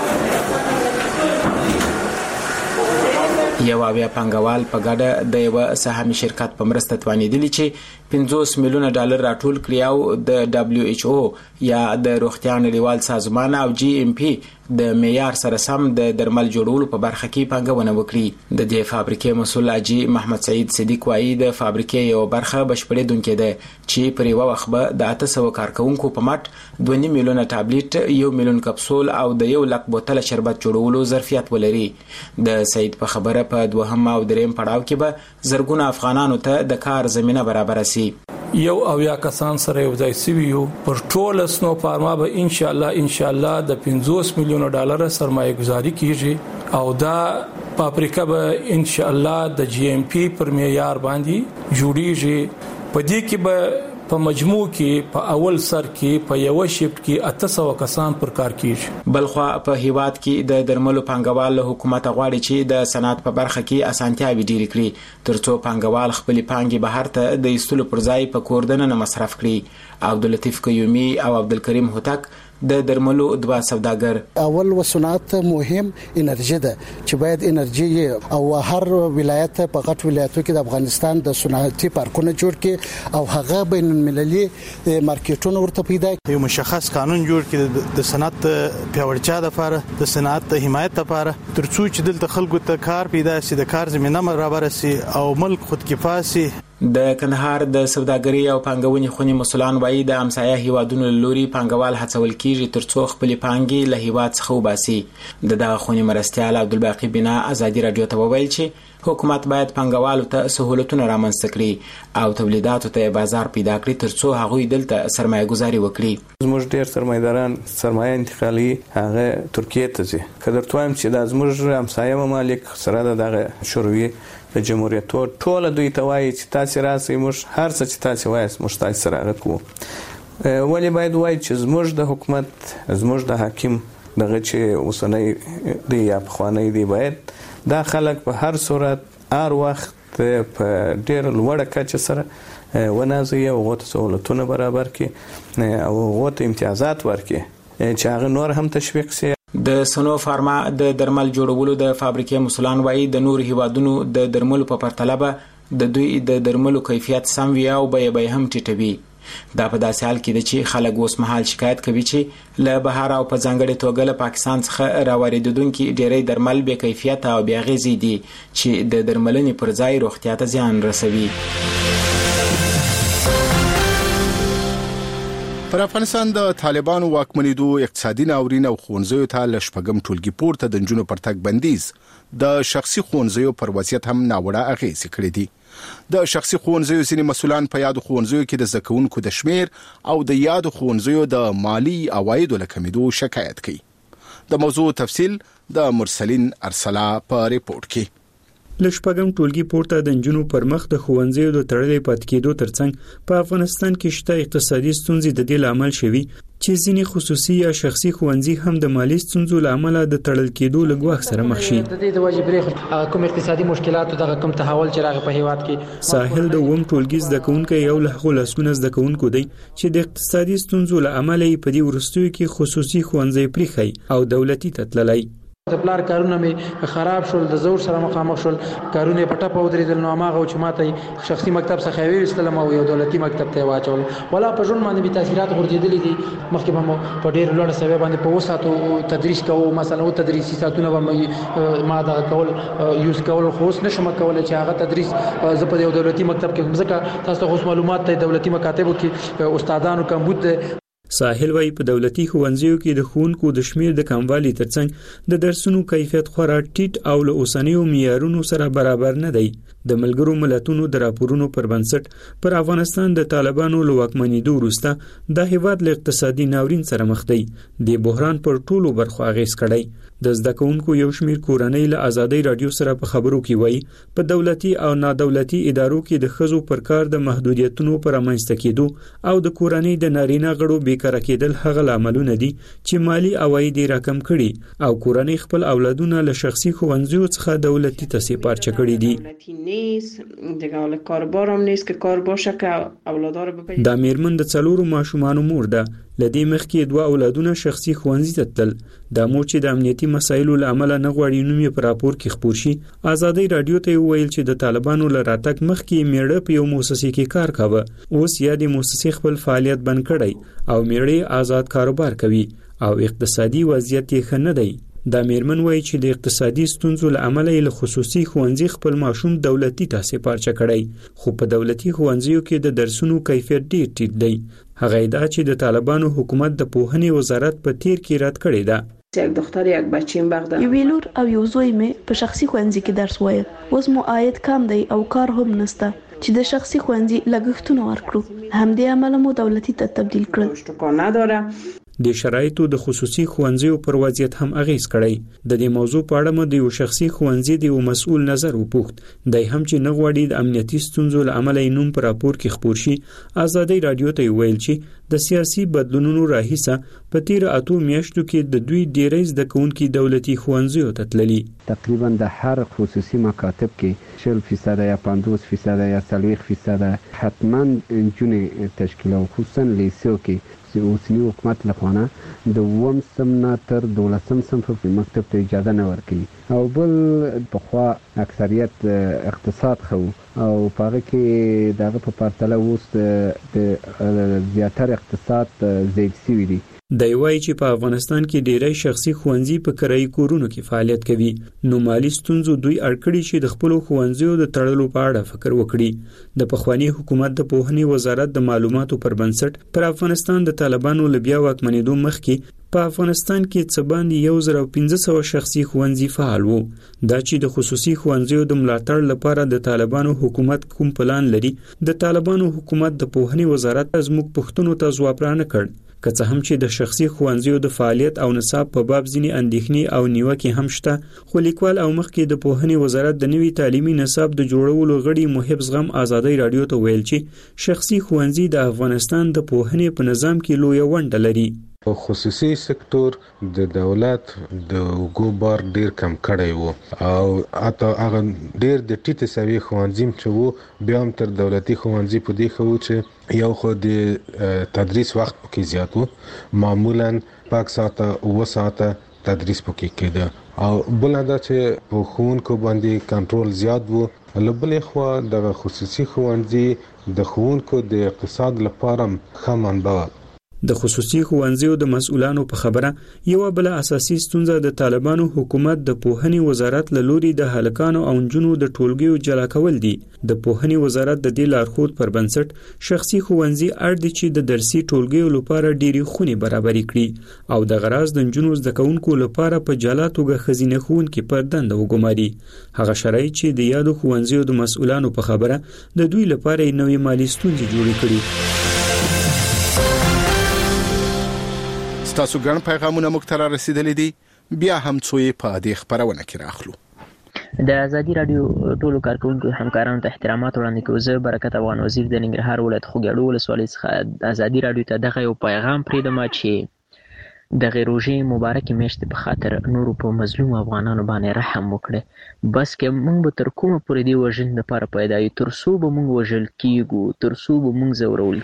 S: یو بیا پانګوال په ګډه د یو سهامي شرکت په مرسته توانیدلی چې 50 میلیونه ډالر راټول کړي او د WHO یا د روغتیا نړیوال سازمان او GMP د معیار سره سم د درمل جوړولو په برخه کې پانګونه وکړي. د دې فابریکې مسؤل اجي محمد سعید صدیق وايي د فابریکې یو برخه بشپړېدونکې ده چې پر یو وخت به د 800 کارکونکو په مټ 2 میلیونه ټابلیټ، 1 میلیون کپسول او د 1 لک بوتل شربت جوړولو ظرفیت ولري. د سعید په خبره په دوهم او دریم پړاو کې به زرګونه افغانانو ته د کار زمينه برابر شي.
D: یو او یا کسان سره یو ځای سویو پر ټول سنو فارما به ان شاء الله د 50 میلیون ډالر سرمایه گذاري کیږي او دا فابریکه به ان شاء الله د GMP پر معیار باندې جوړیږي. په دې کې به په مجموع کې په اول سر کې په یو شفت کې 800 کسان پر کار کیږي.
S: بلخو په هیواد کې د درملو پانګوال له حکومت غواړي چې د صنعت په برخه کې اسانتیاوي ډیر کړي ترڅو پانګوال خپل پانګي بهر ته د ایستلو پر ځای په کوردنه مصرف کړي. عبداللطیف قیومی او عبدالکریم هوتک د درملو دوا سوداګر.
T: اول وصنعت مهم انرژي ده چې باید انرژي او هر ولایت په غټ ولایتو کې د افغانستان د صنعتي پارکونه جوړ کړي او هغه بین المللي مارکیټونه ورته پیدا کړي.
U: یو مشخص قانون جوړ کړي د صنعت پیاوړتیا لپاره، د صنعت د حمایت لپاره، ترڅو چې دلته خلکو ته کار پیدا شي، د کار زمينه برابر شي او ملک خودکفا شي.
S: د کندهار د سوداګري او پانګونې خونې مسولان وایي د همسایه هیوادونو لوري پانګوال هڅول کیږي ترڅو خپل پانګي له هیواد څخه وباسي. دغه خونې مرستيال عبدالباقی بنا ازادي رادیو ته وویل چې حکومت باید پانګوالو ته سہولتونه رامنځته کړي او تولیداتو ته بازار پیدا کړي ترڅو هغوی دلته سرمایه گذاري وکړي.
V: زموږ ډیر سرمایداران سرمایه انتقالي هغه ترکیه ته ځي. کله تروایم چې د زموږ همسایه ممالک سره دغه شوروي د جمهوریت ټول دوی ته وایي چې تاسو راسئ، موږ هر څه چې تاسو وایي موږ تاسو سره غوښتو. ولی باید وایي چې زموږ د حکومت، زموږ د حاکم دغه چې اوسنۍ دی یا پخوانی دی باید دا خلک په هر صورت هر وخت په ډیر لوړه کچه سره ونازي او غوته سہولتونه برابر کړي او غوته امتیازات ورکړي چې هغه نور هم تشویق شي.
S: د سنو فارما د درمل جوړولو د فابریکې مسولان وایي د نور هیوادونو د درملو په پرتله به د دوی د درملو کیفیت سم وي او به هم ټیټوي. دا په داسې حال کې ده چې خلک اوس مهال شکایت کوي چې له بهر او په ځانګړي توګه له پاکستان څخه راوړېدونکي ډېری درمل بې کیفیته او بې اغېزې دي چې د درملنې پر ځای روغتیا ته زیان رسوي.
J: پر افغانستان د طالبانو واکمنېدو اقتصادي ناورین او ښوونځیو ته له شپږم ټولګي پورته د نجونو پر تګ بندیز د شخصي ښوونځیو پر وضعیت هم ناوړه اغېزې کړې دي. د شخصي ښوونځیو ځینې مسؤلان په یادو ښوونځیو کې د زده کوونکو د شمیر او د یادو ښوونځیو د مالی عوایدو له کمیدو شکایت کوي. د موضوع تفصیل د مرسلین ارسلا په ریپورت کې.
W: لشپږم ټولګي پورته د نجونو پر مخ د ښوونځیو د تړلې پاتې کېدو ترڅنګ په افغانستان کې شته اقتصادي ستونزې د دې لامل شوي چې ځینې خصوصي یا شخصي ښوونځي هم د مالی ستونزو لامل د تړل کېدو لګوخ سره مخ شي.
X: د دې د واجبې کوم اقتصادي مشکلات او د کوم تحول چې راغی په هیواد کې
W: ساحل د ووم ټولګي زده کوونکو یو له هغو لسګونه زده کوونکو دی چې د اقتصادي ستونزو لامل په دې ورستیو کې خصوصي ښوونځي پریخي او دولتي ته تللی.
X: پلار کارونه می خراب شول، د زور سره مخامخ شول، کارونه پټه پودریدل، نو ماغه چې ماته شخصي مکتب څخه ویستلم او یو دولتي مکتب ته واچول. ولا په ژوند باندې به تاثیرات ورجیدلې دي. مخکې به مو په ډېر لوړ سبب باندې په وساتو تدریس کوو، مثلا او تدریسي ساتونه به ما دا کول یوز کول، خو اوس نشم کولای چې هغه تدریس زه په یو دولتي مکتب کې ځکه تاسو ته معلومات ته دولتي مکاتبو کې استادانو کمبود ده.
W: ساحل وايي په دولتي ښوونځیو کې د ښوونکو د شمیر د کموالي ترڅنګ د درسونو کیفیت خورا ټیټ او له اوسنیو معیارونو سره برابر نه دی. د ملګرو ملتونو د راپورونو پر بنسټ پر افغانستان د طالبانو له واکمنېدو وروسته د هیواد له اقتصادي ناورین سره مخ دی. د بحران پر ټولو برخو اغیز کړی. د زده کوونکو یو شمیر کورنۍ له آزادۍ رادیو سره په خبرو کې وایي په دولتي او نادولتي ادارو کې د ښځو پر کار د محدودیتونو پر رامنځته کېدو او د کورنۍ د نارینه غړو بیکاره کېدل هغه لاملونه دي چې مالی عواید یې راکم کړي او کورنۍ خپل اولادونه له شخصي ښوونځیو څخه دولتي ته سپارچه کړي دي. دا میرمن د 4 ماشومانو مور ده. لدې مخکې 2 اولادونه شخصي ښوونځي ته تلل. دا مور چې د امنیتي مسایلو له امله نه غواړي نوم یې په راپور کې خپور شي، آزادۍ رادیو ته ویل چې د طالبانو له راتګ مخکې میړه په یو مؤسسې کې کار کاوه. اوس یا د مؤسسې خپل فعالیت بند کړی او میړه آزاد کاروبار کوي او اقتصادي وضعیت یې ښه نه دی. دا میرمن وایي چې د اقتصادي ستونزو له امله له خصوصي ښوونځي خپل ماشوم دولتي ته سپارچه کړی، خو په دولتي ښوونځیو کې د درسونو کیفیت ډیر ټیټ دی. هغه ادعا چې د طالبانو حکومت د پوهنې وزارت په تیر کې رد کړې ده.
B: یک دختر یک بچیم بغداد یو لور او یو زوی مې په شخصي ښوونځي کې درس وایي. اوس مو عاید کم دی او کار هم نشته چې د شخصي ښوونځي لګښتونه ورکړو. همدې امله مو دولتي ته تبدیل کړل.
W: د شرایطو د خصوصي ښوونځیو پر وضعیت هم اغیز کړی. د دې موضوع په اړه مو د یو شخصي ښوونځي د یو مسؤل نظر وپوښت. دی هم چې نه غواړي د امنیتي ستونزو له امله نوم په راپور کې خپور شي. آزادۍ رادیو ته ویل چې د سیاسي بدلونونو راهیسه په تیر 8 میاشتو کې د دوی ډیری زده کوونکي دولتي ښوونځیو ته تللي.
E: تقریبا د هر خصوصي مکاتب کې 40% یا 50% یا 40% حتما جنې تشکیل او خصوصا لیسو کې اوسنی حکومت لخوا د 1 سم نه تر 12 سم په مکتب ته اجازه نه ورکړي او بل په خوا اکثریت اقتصاد خو او پاره کې دغه په پرتله اوس د زیاتره اقتصاد زیات شوی دی.
W: دی وایي چې په افغانستان کې ډیری شخصي ښوونځي په کرایي کورونو کې فعالیت کوي. نو مالی ستونزو دوی اړکړي چې د خپل ښوونځیو د تړلو په اړه فکر وکړي. د پخوانی حکومت د پوهنې وزارت د معلوماتو پر بنسټ پر افغانستان د طالبانو له بیا واکمنېدو مخکې په افغانستان کې څه باندې 1500 شخصي ښوونځي فعال وو. دا چې د خصوصي ښوونځیو د ملاتړ لپاره د طالبانو حکومت کوم پلان لري، د طالبانو حکومت د پوهنې وزارت زموږ پښتنو ته ځواب را نه کړ. که څه هم چې د شخصي ښوونځیو د فعالیت او نصاب په باب ځینې اندېښنې او نیوکې هم شته، خو لیکوال او مخکې د پوهنې وزارت د نوي تعلیمي نصاب د جوړولو غړي محب زغم آزادۍ رادیو ته ویل چې شخصي ښوونځي د افغانستان د پوهنې په نظام کې لویه ونډه لري.
G: خصوصي سکتور د دولت د وګو بار ډیر کم کړی وو او اته هغه ډیر د ټیټه سوي ښوونځي چې وو بیا هم تر دولتي ښوونځي په دی خو چې یو خو د تدریس وخت کې زیات وو، معمولا پاک ساعته 9 ساعته تدریس پکې کېده او بل دا چې په ښوونکو باندې کنټرول زیات وو. لبلې خو د خصوصي ښوونځي د ښوونکو د اقتصاد لپاره ښه منبع.
W: د خصوصي ښوونځیو د مسؤلانو په خبره یو بل اساسي ستونزه د طالبانو حکومت د پوهنې وزارت له لوري د هلکانو او نجونو د ټولګیو جلا کول دي. د پوهنې وزارت د دې لارښود پر بنسټ شخصي ښوونځي اړ دي چې د درسي ټولګیو لپاره ډېری خونې برابرې کړي او د غراض د نجونو زده کوونکو لپاره په جلا توګه ښځینه ښوونکي پر دنده وګماري. هغه شرایط چې د یادو ښوونځیو د مسؤلانو په خبره د دوی لپاره نوې مالي ستونزې جوړې کړي.
J: تاسو ګڼ پیغامونه مو ته رسیدلې دي، بیا هم څوې په دې خبرونه کې راخلو.
I: د ازادي رادیو ټولو کارکونکو همکارانو ته احترامات وړاندې کوم. زه برکت افغان وزیر د ننګرهار ولایت خوږیاړو ولسوالۍ څخه ازادي رادیو ته دغه یو پیغام پرېږدم چې د روژې مبارکې میاشتې په خاطر نورو په مظلوم افغانانو باندې رحم وکړي. بس که موږ به تر کومه پورې دې وژنې دپاره پیدا یو، تر څو به موږ وژل کېږو، تر څو به موږ ځورول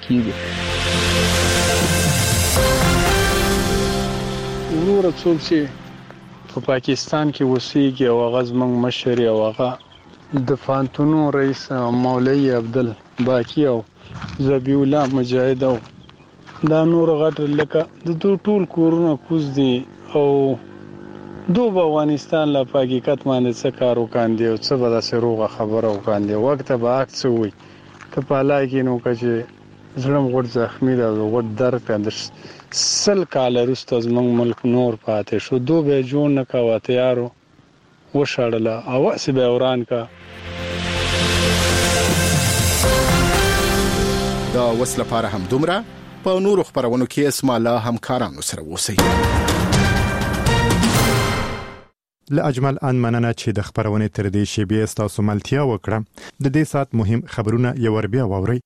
I: کېږو.
Y: نور څوک چې
C: په پاکستان کې وسیږي او هغه زموږ مشر او هغه د فانتونو رئیس مولوی عبدل باقی او زبی الله مجاهد او دا نور غټ لکه د ټول کورونه کوز دي او دوب افغانستان لا حقیقت باندې څه کار وکاندي او څه به داسې روغه خبره وکاندي وخت به عکس وي که په لای کې نو که زړم غټ زخمی ده غټ درد د سل کال وروسته زموږ ملک نور پاتې شو دوب یې جوړ نه کوه تیارو وشړله او هسې به وران کا
J: دا اوس لپاره هم دومره په نورو خبرونو کې اسما الله همکارانو سره اوسئ.
A: له اجمل ان مننه چې د خبرونې تر دې شیبې تاسو ملتیا وکړه. د دې سات مهم خبرونه یو ور بیا واورئ.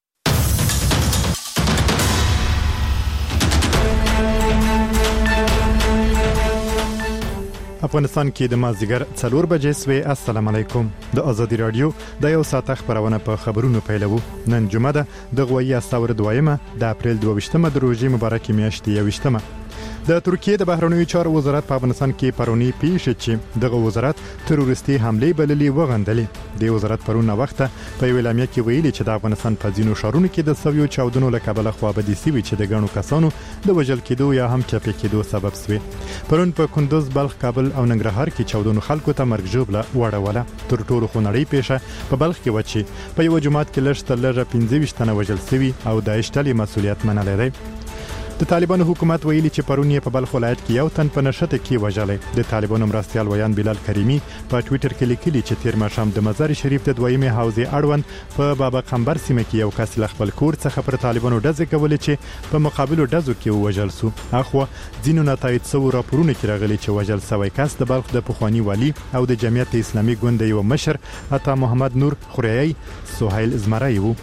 A: افغانستان کې د مازیګر 4 بجې سوي. السلام علیکم. د ازادي رادیو د یو ساعت خبرونه په خبرونو پیلوو. نن جمعه ده د غوي استور دویمه د اپریل 22مه د روزي مبارکي میاشتې 21مه. د ترکیه د بهرنیو چارو وزارت په افغانستان کې پرونی پیښ چې دغه وزارت تروریستي حمله بللې وغندلې. د وزارت پرونه وخت په ویلامیا کې ویلي چې د افغانستان په ځینو شهرونو کې د سویو چاودنو له کبله خوابدي سوي چې د غنو کسانو د وژل کېدو یا هم چپه کېدو سبب سوي. پرون په کندوز، بلخ، کابل او ننګرهار کې چاودنو خلکو ته مرګ ژوبله وړوله. تر ټولو خونړۍ پیښه په بلخ کې وچی په یو جماعت کې لږ 25 تنه وژل سوي او داعش ډلې مسؤلیت منلې ده. د طالبانو حکومت ویلي چې پرون یې په بلخ ولایت کې یو تن په نشته کې وژلې. د طالبانو مرستيال ویان بلال کریمی په ټوئیټر کې لیکلي چې تیر ماښام د مزار شریف د دویمه حوزې اړوند په بابا قمبر سیمه کې یو کس له خپل کور څخه پر طالبانو ډزې کولې چې په مقابلو ډزو کې وژل سو. اخو ځینو نتایج سو راپورونه کې راغلي چې وژل سوی کس د بلخ د پخوانی والی او د جمعیت اسلامي ګوند یو مشر عطا محمد نور خوريي سهیل زمرای وو.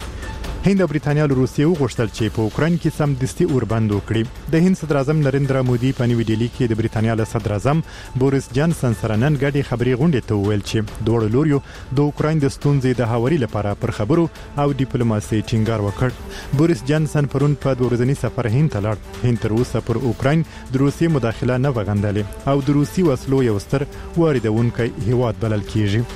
A: هند او برېټانیا له روسیې وغوښتل چې په اوکرين کې سمدستي اوربند وکړي. د هند صدر اعظم نریندرا مودي په نیو ډیلی کې د برېټانیا له صدر اعظم بوریس جانسن سره نن غړي خبري غونډه ته ویل چې دوه لوريو د اوکرين د ستونزې د هواري لپاره پر خبرو او ډیپلوماسي ټینګار وکړ. بوریس جانسن پرون په ورځنی سفر هند ته لاړ. هند تر اوسه پر اوکرين د روسي مداخله نه وغندلې او د روسي وسلو یو ستر واردونکي هیواد بلل کیږي.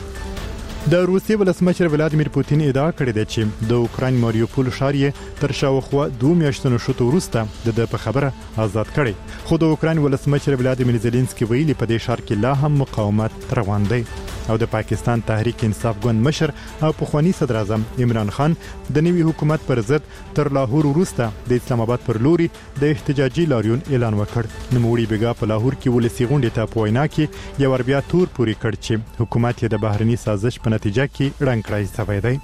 A: د روسي ولسمشر ولادیمیر پوتین ادعا کړې ده چې د اوکرين ماریوپول ښار یې تر شاوخوا 2 میاشتو شوته وروسته د په خبره آزاد کړي. خو د اوکرين ولسمشر ولادیمیر زيلنسکي ویلي په دې ښار کې لا هم مقاومت روان دی. او د پاکستان تحریک انصاف ګوند مشر او پخوانی صدر اعظم عمران خان د نوي حکومت پر ضد تر لاهور وروسته د اسلام آباد پر لوري د احتجاجي لاریون اعلان وکړ. نوموړي بیګا په لاهور کې ولسی غونډه ته په وینا کې یو بیا تور پوری کړ چې حکومت یې د بهرني سازش په نتیجه کې رنګ کړای شوی دی.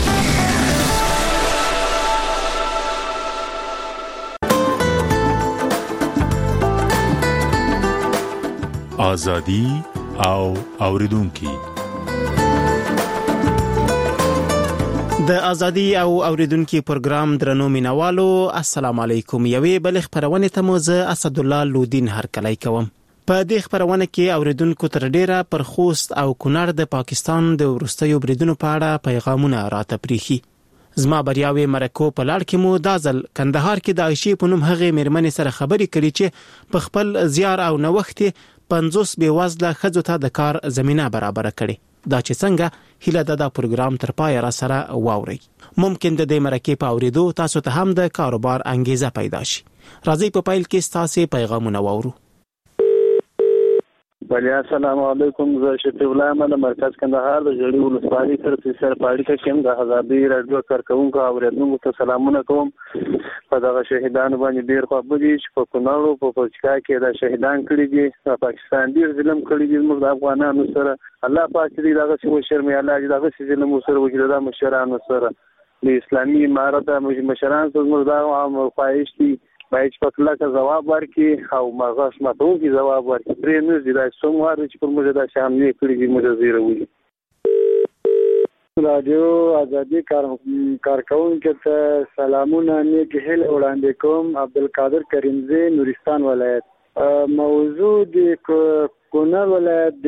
M: آزادی او اوریدونکو
N: د ازادي او اوریدونکو پروګرام درنو مینوالو السلام علیکم. یوې بل خبرونه ته موزه اسد الله لودین هرکلی کوم. په دې خبرونه کې اوریدونکو تر ډیره پر خوست او کونړ د پاکستان د ورستیو بریدونو په اړه پیغامونه راته پریخي. زما بریاوي مرکو په لړ کې مو دازل کندهار کې د عائشې په نوم هغه میرمنې سره خبرې کړې چې په خپل زیار او نوښت 50 بیوزله ښځو ته د کار زمينه برابر کړي. دا چې څنګه هیله د پروګرام تر پای را سره واوري. ممکن د دې مرکې په اوریدو تاسو ته هم د کاروبار انګیزه پیدا شي. راځي په پایل کې تاسو پیغامونه واورو.
O: بله السلام علیکم. زه شفیع الله احمد مرکز کندهار د جړی ولسوالۍ سره پاړی کې کوم د آزادي رادیو کارکونکو اوریدونکو ته سلامونه کوم. په دغه شهیدانو باندې ډیر خوابدي چې په کونړ په پچکا کې دا شهیدان کړي دي. پاکستان ډیر ظلم کړی دي موږ د افغانانو سره. الله پاک دې دغه څه شرمې الله دې دغه څه ظلم سره وکړي د مشرانو سره. د اسلامي امارت مشران څخه موږ دا عام خواهش دي باید په کله جواب ورکړي او مغاش ماتو کې جواب ورکړي. پرې نه دي دا څومره چې پر موږ دا شامل کړي دي موږ زیروي.
Y: رادیو ازادي کارکونکو ته سلامونه نیک هیله وړاندې کوم. عبدالقادر کریمزی نورستان ولایت. موضوع د کونړ ولایت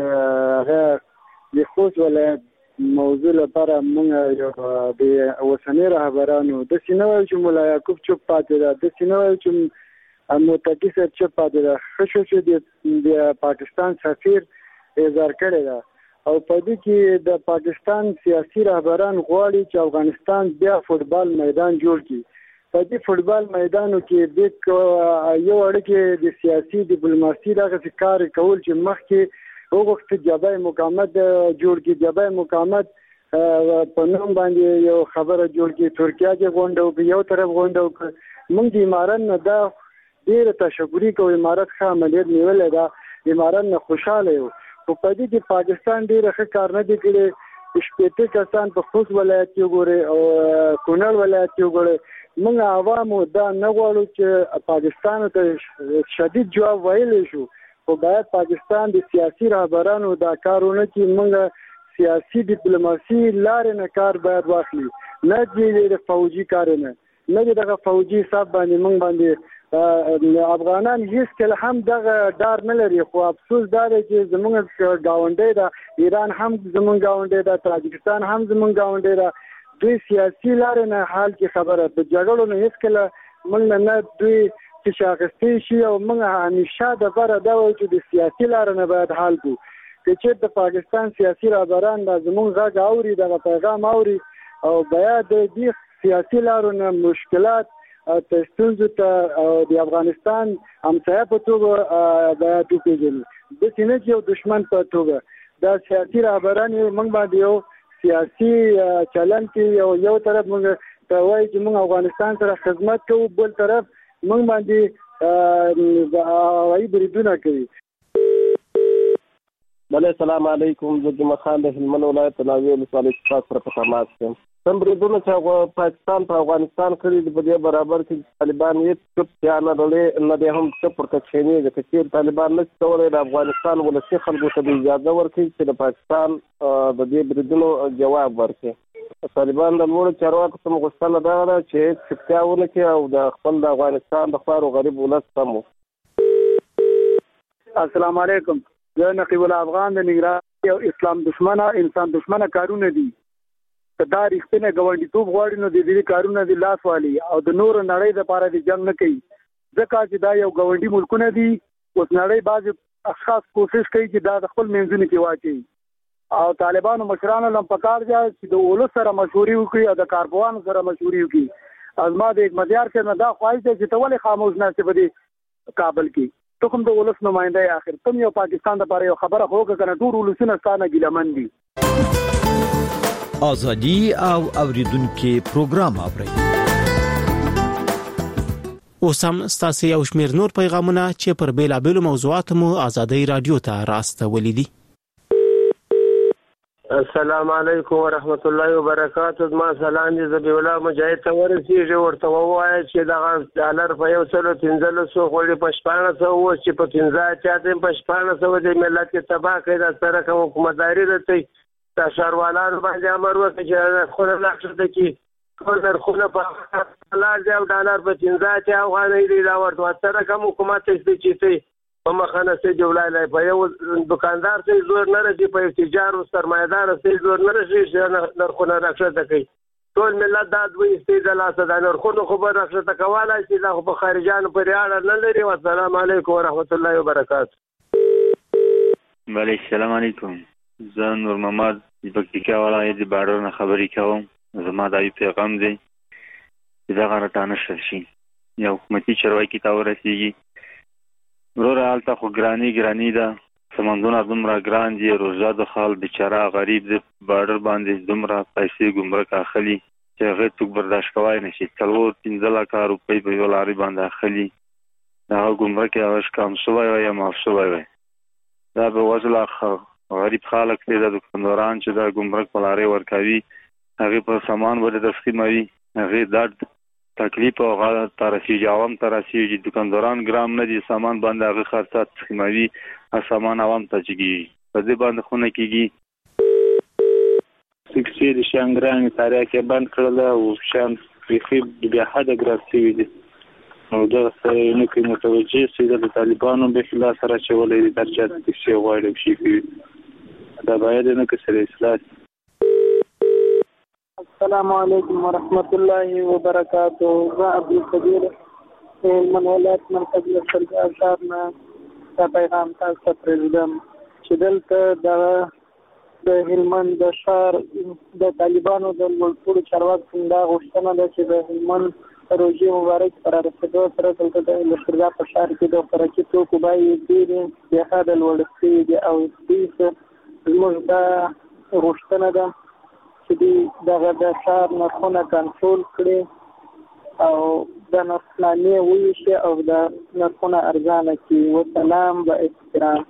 Y: د خوست ولایت موضوع لپاره موږ یو د وسنۍ رهبرانو د سینوي چې مولا یعقوب چوپ پاتې ده د سینوي چې متکی سره چې پاتې خشو چې د پاکستان سفیر اظهار کړی دا او په دې کې د پاکستان سیاسي رهبران غواړي چې افغانستان بیا فوټبال میدان جوړ کړي په دې فوټبال میدانو کې د یو اړیکې د سیاسي ډیپلوماسي دغه کار کول چې مخکې وغوښتل جبهه مقاومت جوړ کړي جبهه مقاومت په نوم باندې یو خبره جوړ کړي ترکیه کې غونډه یو طرف غونډه موږ د امارات نه دا ډیره تشکرې کوو امارات ښه عملیات نیولې ده امارات نه خوشاله یو په دې کې پاکستان ډیره ښه کار نه دی کړی شپږ کسان په خوست ولایت کې وګوري او کونړ ولایت کې وګوري موږ عوامو دا نه غواړو چې پاکستان ته شدید جواب ویلی شو خو باید پاکستان د سیاسي رهبرانو دا کارونه چې موږ سیاسي ډیپلوماسي لارې نه کار باید واخلي نه د فوجي کار نه دغه فوجي حساب باندې موږ باندې افغانان هیڅ کله هم دغه ډار نه لري خو افسوس دا دی چې زموږ گاونډی ده ایران هم زموږ گاونډی ده تاجکستان هم زموږ گاونډی ده دوی سیاسي لارې نه حال کې خبره په جګړو نه هیڅ کله موږ نه دوی چې شاخصتي شي او موږ همیشه د بره دا وایو چې د سیاسي لارې نه باید حال کو چې د پاکستان سیاسي رهبران د زموږ غږ اوري دغه پیغام اوري او باید د سیاسي لارو نه مشکلات ستونزو ته د افغانستان همسایه په توګه باید وپېژني داسې نه چې یو دشمن په توګه دا سیاسي رهبران موږ باندې یو سیاسي چلن کې یو طرف موږ ته وایي چې موږ افغانستان سره خدمت کوو بل طرف موږ باندې هوایي بریدونه کوي.
F: بله السلام علیکم زه جمعه خان د هلمند ولایت ناوې ولسوالۍ څخه سره په تماس یم. کوم بریدونه چې پاکستان په افغانستان کړي دي په دې برابر کې طالبان یې چوپتیا نه لري نه دې هم څه پورته کښېني ځکه چې طالبان نشي کولی د افغانستان ولسي خلکو ته اجازه ورکړي چې د پاکستان د دې بریدونو جواب ورکړي. طالبان د لوړو چارواکو څخه غوښتنه دا ده چې چوپتیا ونه کړي او د خپل د افغانستان د خوارو غریب ولس سم
Y: السلام علیکم زه نقیب الافغان د ننګرهار یو اسلام دشمنه انسان دشمنه کارونه دي دا رښتینه ګاونډیتوب غواړي نو د دې کارونه د لاس والی او د نور نړۍ لپاره د جنگ نه کوي ځکه چې دا یو ګاونډي ملکونه دي اوس نړۍ بعض اشخاص کوشش کوي چې دا د خپل منځونو کې واچي او طالبانو مشرانو لم پکار دي چې د اولو سره مشورې وکړي او د کارپوهانو سره مشورې وکړي. ازما د حکمتیار څخه دا خواهش ده چې ته ولې خاموش نه شې په دې کابل کې ته کوم د ولس نماینده اخر تم یو پاکستان د لپاره یو خبره هوګه کنه ټول ولسونه ستانه ګیلمن دي.
R: ازادي او اوریدونکو پروګرام اوري
N: اوسم ستاسو یو شمیر نور پیغامونه چې پر بیلابېلو موضوعاتو مو ازادي رادیو ته راستولې دي.
F: السلام علیکم ورحمت الله وبرکاتہ. ما سلام دې زبی الله مجاهد ته ورسیږي ورته وایي چې دا ډالر په یو سلو 1500 غوړي په 1500 و چې په 15 چاته په 1500 د ملت تباہ کړي د سره کوم حکومتداري ده د شهروالانو باندې امر وکړي چې خو نه لاښته کې ټول خونه په لار دی او ډالر په 15 چا افغانۍ دی دا ورته سره کوم حکومت چې په مخانه سي جوړای په یو دکاندار سي زور نه رسي په تجارت او سرمایدار سي زور نه رسي چې نرخونه راکړه کوي ټول ملت دا دوی استیدل اساس د نرخونو خبر راکړه کوله چې دا په خارجانو پر اړه نه لري. والسلام علیکم ورحمت الله وبرکاتہ.
K: وعلیکم السلام علیکم. زه نور محمد د پکتیکا ولایت د باډر نه خبرې کوم. زما د پیغام دی چې دا غلطانه شي یو حکومتي چارواکي ته ورسیږي ورور حالت خو ګرانی ده سمندونه دومره ګران دي روزه د خال بیچاره غریب د باډر باندې دومره پیسې ګمرک اخلي چې هغه څوک برداشت کوي نشي 3 لک روپۍ په یو لاري باندې اخلي دا ګمرک اوش کم شوی یا معاف شوی دا به وصله غریب خلک دي د دکانداران چې دا ګمرک په لاري ورکوي هغه په سامان ولې تسخیموي هغه درد تکلیف او غلط ترسي عوام ترسي دکانداران ګرام نه دي سامان باندې هغه خرڅات تسخیموي او سامان عوام ته چګي په دې باندې خونه کیږي سکسي د شانګران تاریخ باندې کړل او شان په بیا حدا ګرځي دي نو دا څه نه کوي متوجي چې د طالبانو به خلاص سره چولې د درجات د شی غوړم شي کوي دا باید نه کسره اصلاح.
Y: السلام علیکم ورحمت الله وبرکاتہ. زه عبدالقدیر من ولایت مرکز لښکرګاه ښار نه دا پیغام تاسو ته پرېږدم چې دلته د هلمند د ښار د طالبانو د لوړپوړو چارواکو څخه دا غوښتنه ده چې د هلمند روژې مبارک پر رسېدو سره دلته د لښکرګاه په ښار کې د خوراکي توکو بیې ډېرې بېحده لوړې شوي دي او دوی زموږ دا غوښتنه ده چې دوی دغه د ښار نرخونه کنټرول کړي او د نرخنامې وویشي او د نرخونه ارزانه کړي. وسلام و احترام.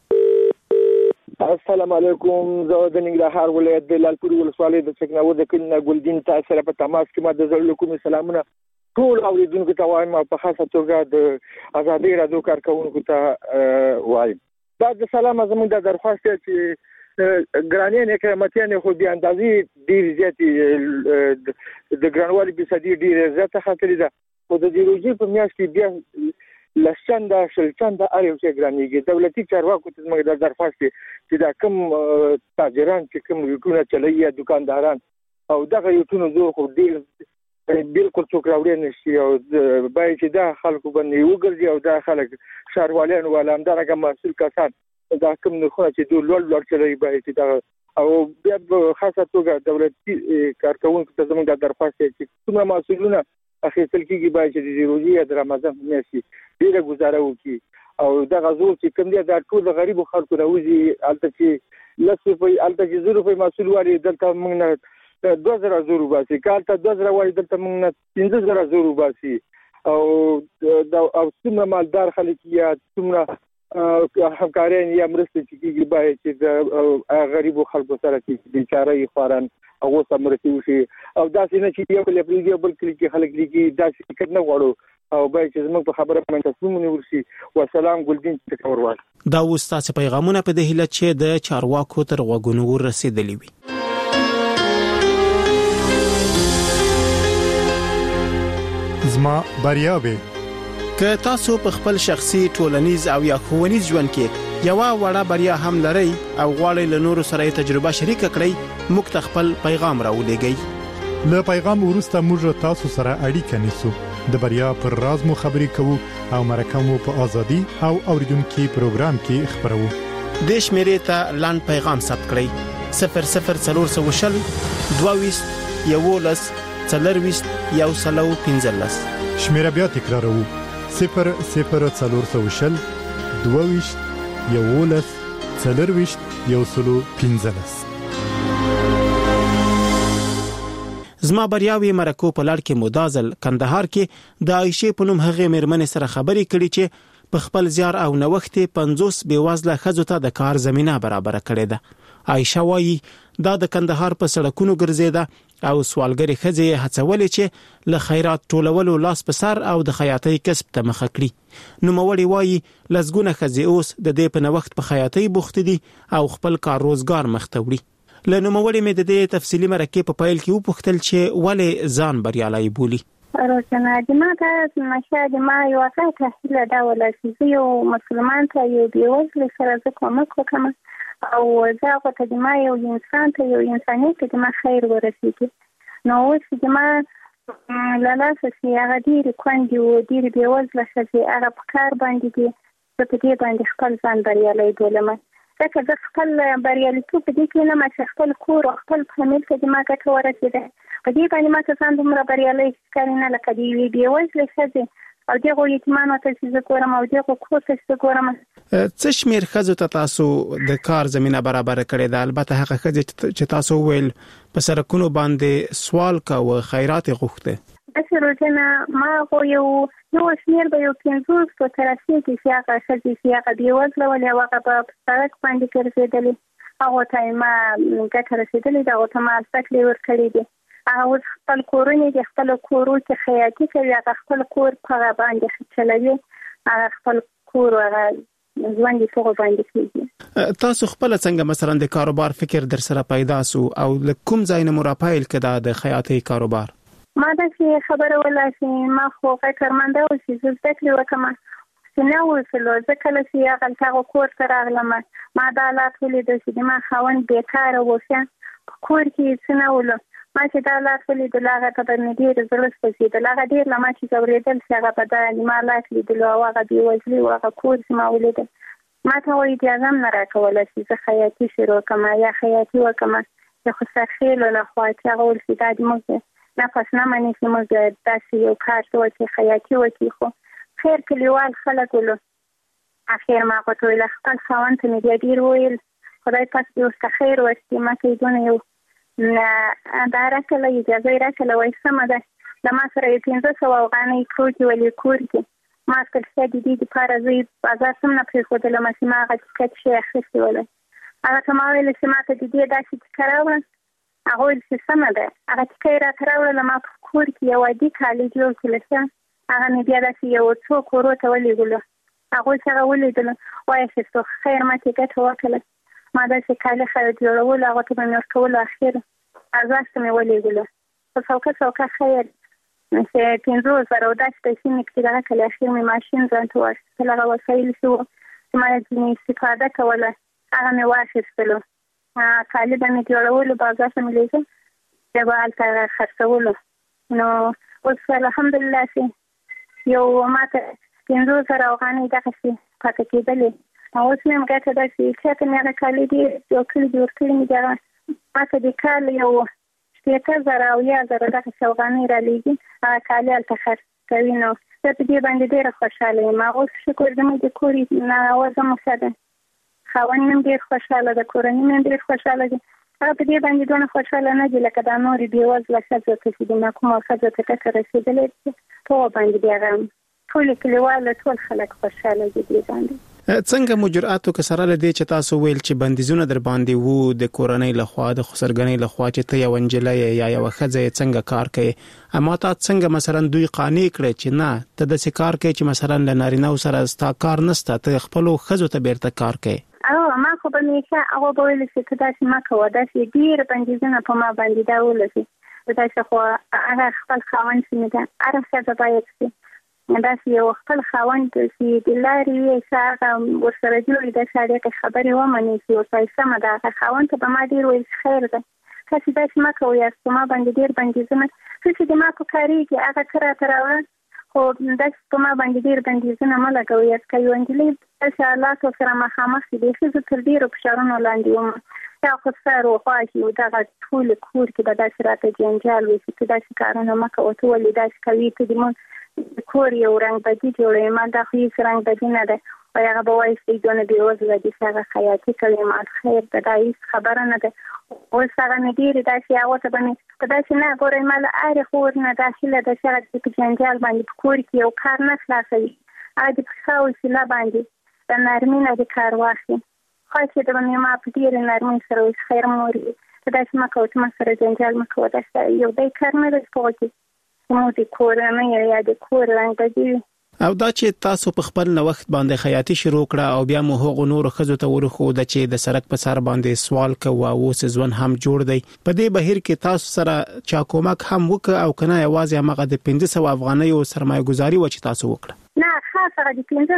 D: السلام علیکم. زه د ننګرهار ولایت د لالپورې ولسوالۍ د چکناور د کلي نه ګلدین تاسو سره په تماس کې ما د زړه کومې سلامونه ټول اوریدونکو ته وایم او په خاصه توګه د ازادي رادیو کارکونکو ته وایم. دا د سلام زموږ د درخواست چې ګرانې قیمتیانې خو بیا اندازې ډېر زیاتې د ګرانوالي فیصدي ډېره زیاته خاطرې ده خو د دې روژې په میاشت کې بیا لسچنده شلچنده هر یو شی ګرانېږي. دولتي چارواکو ته زموږ د درخواست چې دا کوم تاجران چې کوم یوټونه چلوي یا دکانداران او دغه یوټونو زور خو ډېر بالکل څوک راوړی نشي او باید چې دا خلکو باندې وګرځي او دا خلک ښاروالان ولا همدارنګه مسؤل کسان دا کوم نرخونه چې دوی لوړ چلوي باید چې دا او بیا په خاصه توګه دولتي کارکونکو ته زموږ د درخواست چې څومره مسؤلونه اخیستل کېږي باید چې د روژې یا د رمضان په میاشت کې ډېره ګزاره وکړي او دغه زور چې کوم دی دا ټول د غریبو خلکو نه وځي هلته چې 10 روپۍ هلته چې 0 روپۍ مسؤل وایي دلته موږ نه 2000 زور وباسي کالته 2000 وایي دلته موږ نه 15000 زور وباسي او څومره مالدار خلک یا څومره همکاران یا مرستې چې کېږي باید چې د غریبو خلکو سره چې بیچاره یې خواران هغو سره مرستې وشي او داسې نه چې یو بل کلي کې خلک لیکي داسې فکر نه غواړو او باید چې زموږ په خبره باندې تصمیم ونیول شي. وسلام. ګلدین چکور.
N: دا اوس تاسو پیغامونه په دې هیله چې د چارواکو تر غوږونو ورسېدلي وي.
A: زما بریاوي
N: که تاسو په خپل شخصي ټولنیز او یا ښوونیز ژوند کې یو وړه بریا هم لرئ او غواړئ له نورو سره تجربه شریک کړئ موږ ته خپل پیغام راولېږئ.
A: له پیغام وروسته موږ تاسو سره اړیکه نیسو د بریا پر راز مو خبرې کوو او مرکه مو په ازادي او اوریدونکو پروګرام کې خبرو.
N: د شمیرې ته لاند پیغام ثبت کړئ 00420 22 11 40 115.
A: شمیره بیا تکرارو 00420 22 11 40 115.
N: زما بریاوي مرکو په لړ کې مدازل کندهار کې د عائشه په نوم هغه مېرمنې سره خبرې کړې چې په خپل زیار او نوښت 50 بیوازله ښځو ته د کار زمينه برابر کړې ده. عائشه وایي دا د کندهار په سړکونو ګرځېده او سوالګری ښځې هڅولې چې له خیرات ټولولو لاس په سر او د خیاطۍ کسب ته مخه کړي. نوموړي وایي لسګونه ښځې اوس د دې په نوښت په خیاطۍ بوخت دي او خپل کار روزګار مخ ته وړي. له نوموړي مې د دې تفصیلی مرکه په پایل کې وپوښتل چې ولې ځان بریالي بولي.
H: روزنه د ما ته مشه د ما یو څه تحصیل دا ولې یو مسلمان ته یو بیوزل سره زه کومک وکم او زه غواړم چې ما یو انسان ته یو انسانیت ته ما خیر ورسیږي. نو اوس چې ما لاسه چې هغه ډېر کوندي او ډېر بیوزل شي هغه په کار باندې دي په دې باندې خپل ځان بریالي بولم. ځکه د خپل بریالیتوب په دې کې نه ما خپل کور او خپل فامیل ته د ما ګټه ورسېده په دې باندې ما ته ځان دومره بریالي ښکاري نه لکه د یوې بېوزلې ښځې او دغو یتیمانو ته چې زه ګورم او دغو کور ته چې زه ګورم.
N: څه شمېر ښځو ته تاسو د کار زمینه برابره کړې ده؟ البته هغه ښځې چې تاسو وویل په سړکونو باندې سوال کوه خیرات یې غوښته.
H: داسې روزنه ما خو یو شمېر به یو 50 ته رسېږي چې هغه ښځې چې هغه بېوزله ولې او هغه په سړک باندې ګرځېدلې هغو ته ما ګټه رسېدلې ده هغو ته ما زده کړې ورکړې دي. هغه اوس خپل کورونه دي خپل کورو کې خیاطي کوي هغه خپل کور په هغه باندې چلوي هغه خپل کور هغه ژوند یې په باندې کېږي.
N: تاسو خپل څنګه مثلا د کاروبار فکر در سره پیدا سو او کوم ځای نه مرافایل کړه د خیاطي کاروبار؟
H: ما دا چې خبره ولا چې ما خو کارمنده و چې زه زده کړې وکړم چې نه وسلو زه کله چې هغه هغه کور ته راغلم ما دا حالات ولیدل چې ما خاوند بیکاره و په کور کې څه نه ولو ما چې دا لاس ولیدل هغه ته به مې ډېر زړه سوځېدل. هغه ډېر له ما چې ځورېدل چې هغه به دا ما لاس لیدلو او هغه بېوزلي و هغه کور چې ما ولیدل. ما ته وایي اجازه هم نه راکوله چې زه خیاطي شروع کړم یا خیاطي وکړم یا خو سرخیلو لخوا چې هغه ویل چې دا د موږ نفس نه مني چې موږ داسې یو کار وکړو خیاطي وکړي. خو خیر کلیوال خلک ولو اخر ما ورته ویل خپل خاوند ته مې بیا ډېر ویل خدای پاک دې ورته خیر وکړي. ما ته یې دونه یو دا راکړله اجازه یې راکړله وایي سمه ده له ما سره یې 1500 افغانۍ کروکې ولې کور کې ما ورته ښه د دې دپاره زه یې بازار ته هم نه پرېښودلم چې ما هغه ټیکټ شی اخیستی ولی. هغه ته ما ویل چې ما ته د دې داسې ټیکه راوړه. هغه ویل چې سمه ده. هغه ټیکه یې راته راوړله. ما په کور کې یو عادي کالي جوړ کړل ښه. هغه مې بیا داسې یو څو کورو ته ولېږلو. هغوی چې هغه ولیدلو وایي چې خیر ما کې ګټه وکړله. ما داسې کالي جوړولو هغه ته به مې ورکولو. اخر ازاس ته مې ولېږلو په څوکه خیر چې 15,000 او داسې پیسې مې کړي دغه کله اخر مې ماشین ځان ته واخیستل. هغه وسایل چې وو چې ما ځینې استفاده کوله هغه مې واخیستلو. کالي به مې جوړولو بازار ته مې لېږل بیا به هلته خرڅولو. نو اوس الحمدلله چې یو ما ته 15,000 افغانۍ دغسې پاته کېدلې. اوس مې هم ګټه ده چې چاته مې هغه کالي ډېر جوړ کړي مې دغه ما ته د کال یو 80,000 او 10,000 دغسې افغانۍ رالېږي. هغه کالي هلته خرڅ کوي. نو زه په دې باندې ډېره خوشحاله یم. اوس شکر زموږ د کور وضع مو ښه ده. خاوند مې هم ډېر خوشحاله ده. کورنۍ مې هم ډېر خوشحاله دي. هغه په دې باندې دونه خوشحاله نه دي لکه دا نورې بېوزله ښځو ته چې د محکومو ښځو ته ګټه رسېدلې ده. په هغه باندې بیا هغه ټولې کلیوال ټول خلک خوشحاله دي دې باندې.
N: څنګه مجرات وکړه لدې چې تاسو ویل چې بندیزونه در باندې وو د کورنۍ لخوا د خسرګنۍ لخوا چې ته یو انجلۍ یا یو ښځه څنګه کار کوي اما تا څنګه مثلا دوی قانع کړي چې نه ته د کار کوي چې مثلا ل نارینه سره ستا کار نسته ته خپل ښځو ته بیرته کار کوي.
H: ما خو به میشه هغه به ویل چې ته داسې ما کوه داسې ډېر بندیزونه په ما باندې دا ولسي داسې خو هغه خپل خاوند چې مې ده هره ښځه باید شي داسې یو خپل خاوند چې د لارې یې چې هغه ورسره جوړي داسې اړیکې خبرې ومني چې ورته سمه ده هغه خاوند ته به ما ډېر ویل چې خیر ده تاسې داسې مه کوئ یاست په ما باندې ډېر بندیزونه څه چې د ما په کارېږي هغه ته راته راوړه خو داسې په ما باندې ډېر بندیزونه مه لګوئ یاست که یو نجلۍ داسې حالاتو سره مخامخ دي بیخي زه تر ډېرو فشارونو لاندې وم یا خو سر وخواږي او دغه ټول کور کې به داسې راته جنجال وي چې ته داسې کارونه مه کوه ته ولې داسې کوي ته د مونږ کور یو رنګ بدي جوړوي ما دا خو هېڅ رنګ بدي نه ده وایي هغه به وایي چې دونه بېوزله دي چې هغه خیاطي کوي ما خیر ده دا هېڅ خبره نه ده اوس هغه مې ډېرې داسې هغو ته به مې په داسې نه ګورئ ما له هرې خور نه دا هیله ده چې هغه په جنجال باندې په کور کې یو کار نه خلاصوي هغه د په ښه وسیله باندې د نرمي نه د کار واخلي خواهی چې د مې ما په ډېرې نرمۍ سره وایي خیر مورې ته داسې مه کوه ته ما سره جنجال مه کوه داسې یو دی کار نه ده چې په هغو کې زموږ د کورنۍ یا د کور رنګ بدي وي
N: او دا چې تاسو په خپل نوښت باندې خیاطي شروع کړه او بیا مو هغو نورو ښځو ته ورښوده چې د سړک په سر باندې سوال کوه او اوس ژوند هم جوړ دی په دې بهیر کې تاسو سره چا کومک هم وکړه او که نه یوازې همغه د 1500 افغانیو سرمایه ګزاري و چې تاسو وکړه
H: نه خاص هغه د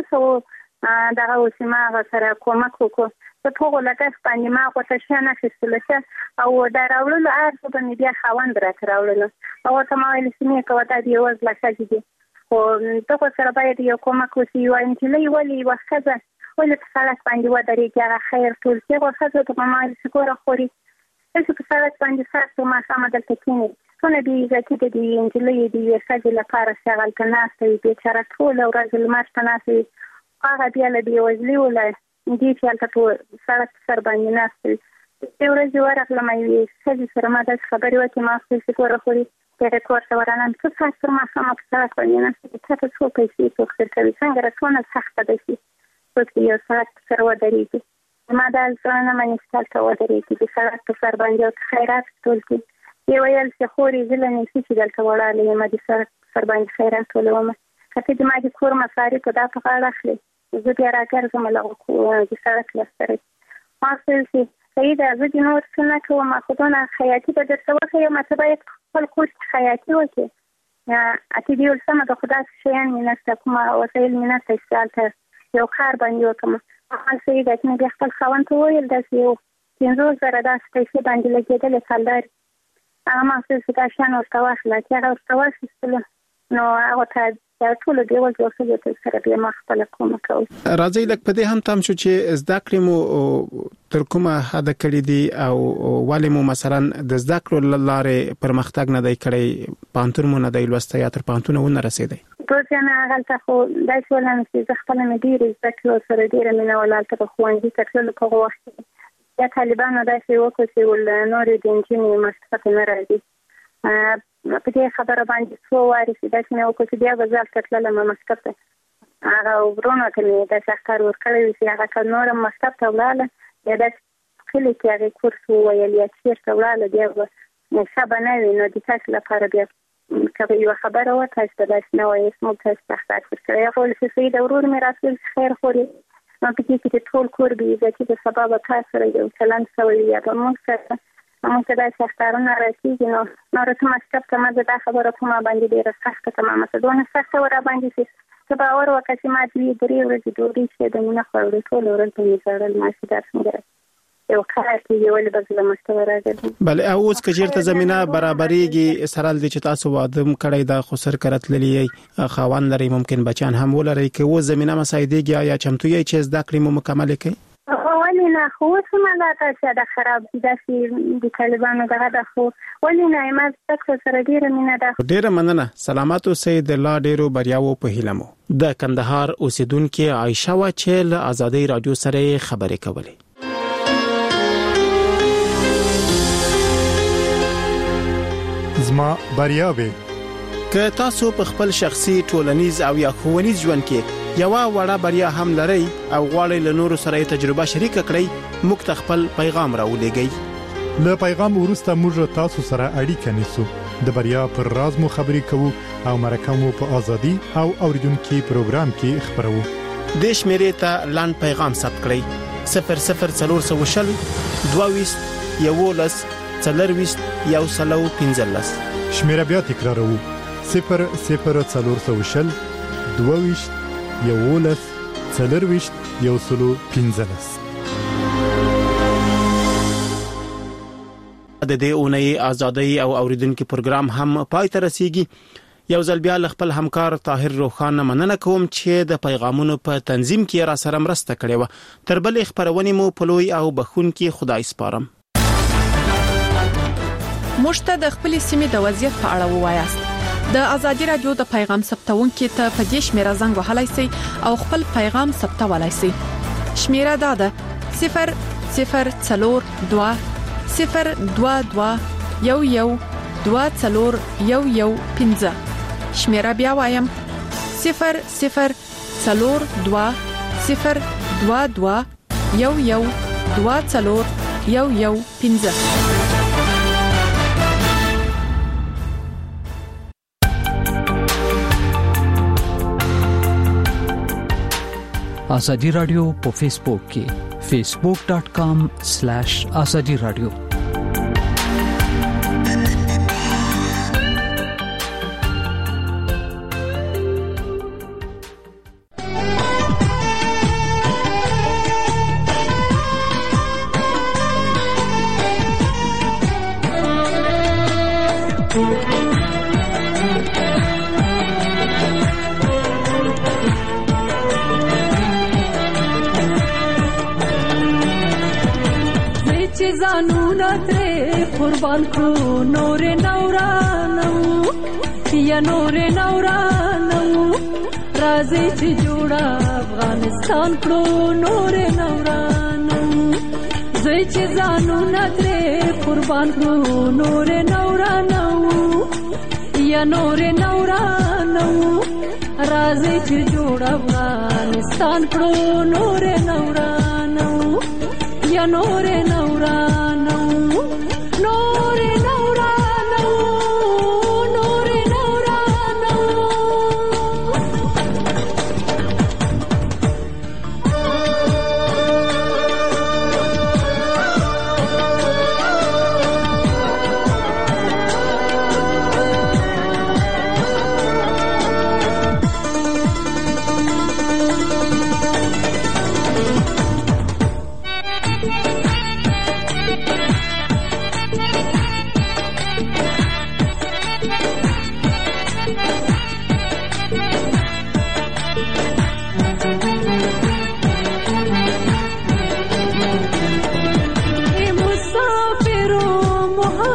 H: 1500 دغه اوس ما هغه سره کومک وکړو په هغو لګښت باندې ما ورته شیان اخیستلو او د راوړلو عرض به مې بیا خاوند راته راوړلو او ورته ما ویل چې مې کوه دا بېوزله ښځې دي خو دغو سره باید یو کومک وشي یوه نجلۍ ولې یوه ښځه ولې په سړک باندې ودرېږي هغه خیر ټول چې هغو ښځو ته به ما ویل چې ګوره خورې داسې په سړک باندې ستاسو ماښامه دلته کښېنئ څونه بې عزتي ده د یوې نجلۍ د یوې ښځې لپاره چې هغه هلته ناسته وي بېچاره ټوله ورځ لمر ته ناسته وي هغه بیا له بېوزلي وله دې چې هلته په سړک په سر باندې ناسته وي دې ورځې ورغلم یوې ښځې سره ما داسې خبرې وکړې ما ویل چې ګوره خورې دغه کور ته ورغلم څه ساعت تر ماښامه په سړک باندې ناسته دي تا ته څو پیسې څوک درکوي څنګه څونه سخته ده چې څوک د یو سړک په سر ودرېږي ما دا زړه نه مني چې هلته ودرېږي د سړک په سر باندې او خیرات ټول کړي یې ویل چې خورې زه له نږدې چې دلته ولاړه یم د سړک په سر باندې خیرات ټولومه که ته د ما د کور مصارفو دا په غاړه اخلې زه بیا راګرځم له د سړک له سره ما ویل چې صحیح ده زه د نور څه نه کوم خو دونه خیاطي به درته وښیم ته باید خپل کور کې خیاطي وکړې اتې دې ویل سمه ده خو داسې شیان مې نشته کومه وسایل مې نشته چې هلته یو کار باندې وکړم هغه صحیح ده چې مې بیا خپل خاوند ته وویل داسې یو 15,000 داسې پیسې باندې لګېدلې کلدارې هغه محصول چې دا شان ورته واخله چې هغه ورته واخیستله نو هغه ته ټول دیول جوړ شو سره بیا ما خپل کوم کوي.
N: راځي لکه په دې هم تام شو چې زده کړې مو تر کومه حد کړې دي او ولې مو مثلا د زده کړو لارې پرمختګ نه دی کړی پانتون مو نه دی لوسته یا تر پانتون نه رسیدي.
H: ټول نه غلطه خو دای څول نه چې خپل مدیر زده کړو سره ډیر مینه ولاته په خوندې تکلل په وخت یا طالبانو داسې وکړي چې ول نور د انجینری مستقیم نه راځي په دې خبره باندې څو واري چې داسې نه وکړي چې بیا به ځل کتله ما مکتب ته هغه ورونه ته مې د شکر ورکړی چې هغه که نورم مکتب ته ولاړه یا داسې کلي کې هغې کورس وویل یا چېرته ولاړه بیا به شبه نه وي نو د تاسو لپاره بیا که یوه خبره وه تاسو ته داسې نه وایي موږ تاسو ته اخطار ورکړی هغه ویل چې سید ورور مې راتلل چې خیر خوري نو په دې کې چې ټول کور به عزتي د سبا به تا سره یو چلند شوی یا به موږ سره موږ ته داسې اخطارونه رسېږي نو راته مکتب ته ما دا خبره په ما باندې ډېره سخته تمامه شوه دونه سخته وه راباندې چې ته باور وکړه چې ما 2-3 ورځې ډوډۍ چې د مې نه خوړلې ټوله ورځ به مې ژړل ما چې دا څنګه یو کار کېږي ولې به زه له مکتبه راځم. بلې او اوس که چېرته زمینه برابرېږي سره له دې چې تاسو واده هم کړی دا خو سرکره تللي یې خاوند لرئ ممکن بچیان هم ولرئ که اوس زمینه مساعدېږي یا چمتو یې چې زده کړې مو مکملې کړئ؟ ولې نه خو اوس هم دا چې دا خراب دي داسې د طالبانو دغه ده خو ولې نه ما زده کړه سره ډېره مینه ده. ډېره
N: مننه سلامت اوسئ د الله ډېرو بریاوو په هیله مو. د کندهار اوسیدونکې عایشه وه چې له ازادۍ راډیو سره یې خبرې کولې.
A: زما بریاوې
N: که تاسو په خپل شخصي ټولنیز او یا ښوونیز ژوند کې یو وړه بریا هم لرئ او غواړئ له نورو سره تجربه شریک کړئ موږ ته خپل پیغام راولېږئ.
A: له پیغام وروسته موږ تاسو سره اړیکه نیسو د بریا پر راز مو خبرې کوو او مرکه مو په ازادي او اوریدونکو پروګرام کې خبرو.
N: د شمیرې ته لاند پیغام ثبت کړئ 00420 22 11 40 115.
A: شمیره بیا تکراروو 00420 22 11 40 115.
N: د دې اونۍ ازادۍ او اوریدونکو پروګرام هم پای ته رسیږي. یو ځل بیا خپل همکار طاهر روخان مننه کوم چې د پیغامونو په تنظیم کې را سره مرسته کړې و. تر بلې خبرونه مو په لوی او بخونکي خدای سپارم.
L: مشته د خپل سیمې د وضعیت په اړه ووایاست. د ازادي رادیو د پیغام ثبتونکو ته په دې شمیره زنګ وهلای شئ او خپل پیغام ثبتولای شئ. شمیره دا ده 00422 022 11 24015. شمیره بیا وایم 00422 022 11 24015.
P: ازادي رادیو په فیسبوک کې facebook.com/azadi radio.
Q: قربان کړو نور نورانو یا نور نورانو راځي چې جوړ افغانستان کړو نور نورانو زوی چې ځانو نتره قربان کړو نور نورانو یا نور نورانو راځي چې جوړ افغانستان کړو نور نورانو یا نور نورانو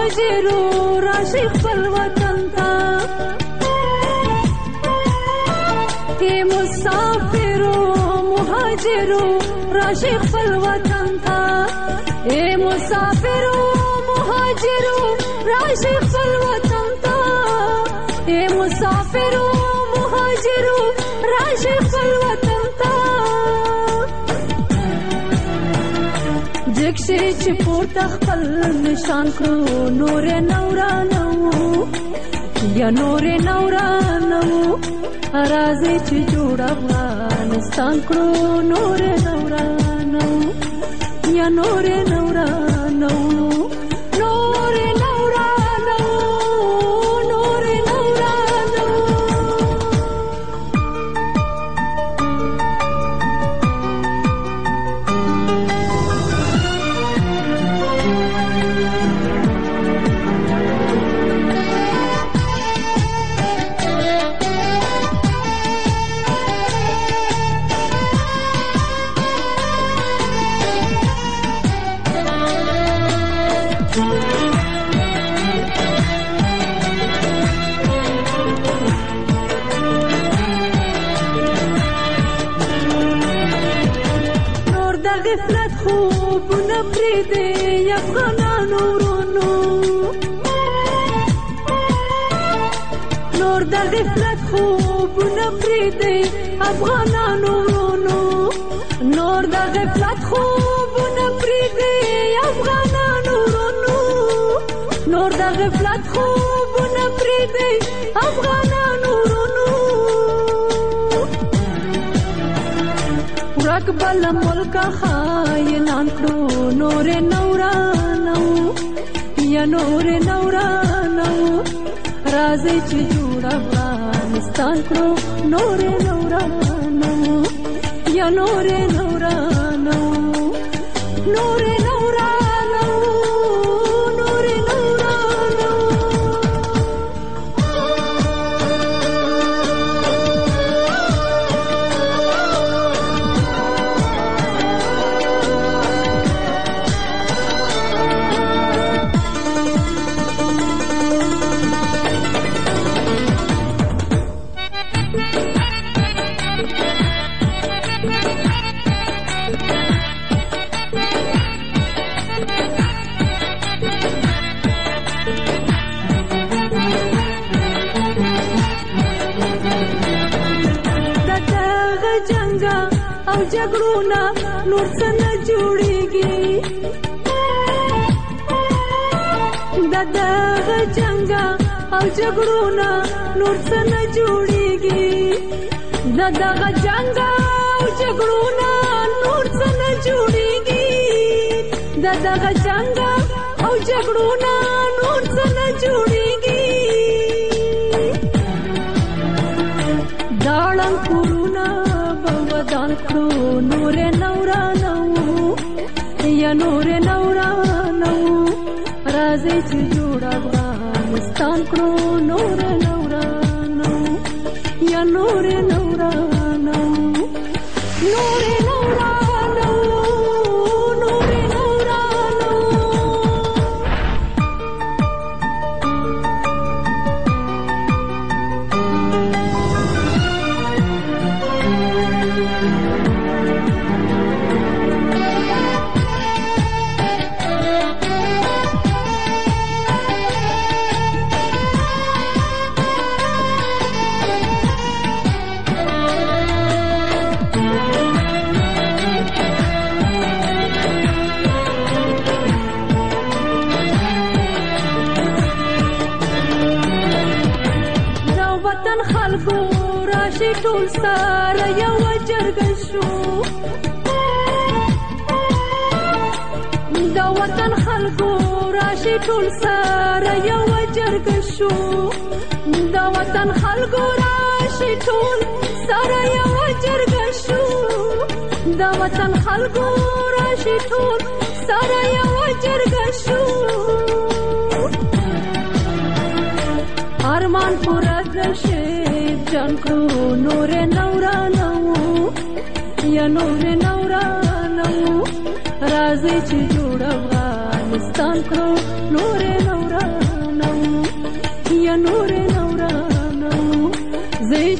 Q: مهاجرو راشي خپل وطن ته اے مسافرو مهاجرو راشي خپل وطن ته اے مسافرو مهاجرو راشي خپل وطن ته اے مسافرو مهاجرو راشي خپل وطن ته جکشي چې پورته خپل نشان کړو نور نورانو یا نور نورانو راځي چې جوړ افغانستان کړو نور نورانو یا نور نورانو نور نورانو نور نورانو غفلت خوبونه پرېږدي افغانانو ورونو نور د غفلت خوبونه پرېږدي افغانانو ورونو نور د غفلت خوبونه پرېږدي افغانانو ورونو نور د غفلت خوبونه پرېږدي افغانانو ورونو ورک بل ملک خاینان کړو نور نورانو یا نور نورانو راځي چې جوړ افغانستان کړو نور نورانو یا نور نورانو نور نورانو نور نورانو او جګړونه نور څه نه جوړېږي د دغه جنګ او جګړونه نور څه نه جوړېږي د دغه جنګ او جګړونه نور څه نه جوړېږي د دغه جنګ او جګړونه نور څه نه جوړېږي داړم کورونه ودان کړو نور نورانو یا نور نورانو راځي چې جوړ افغانستان کړو نور نورانو یا نور نورانو نور نورانو نور نورانو ټول سره یو جرګه شو د وطن خلکو راشي ټول سره یو جرګه شو د وطن خلکو راشي ټول سره یو جرګه شو د وطن خلکو راشي ټول سره یو جرګه شو ارمان پورا رشید جان کړو نور نورانو یا نور نورانو راځي چې جوړ افغانستان کړو نور نورانو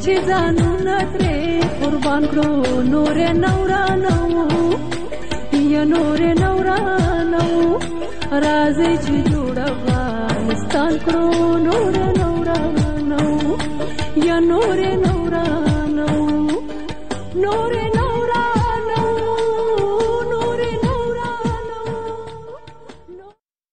Q: چې ځانونه ترې قربان کړو نور نورانو یا نور نورانو راځي چې جوړ افغانستان کړو نور نورانو یا نور نورانو نور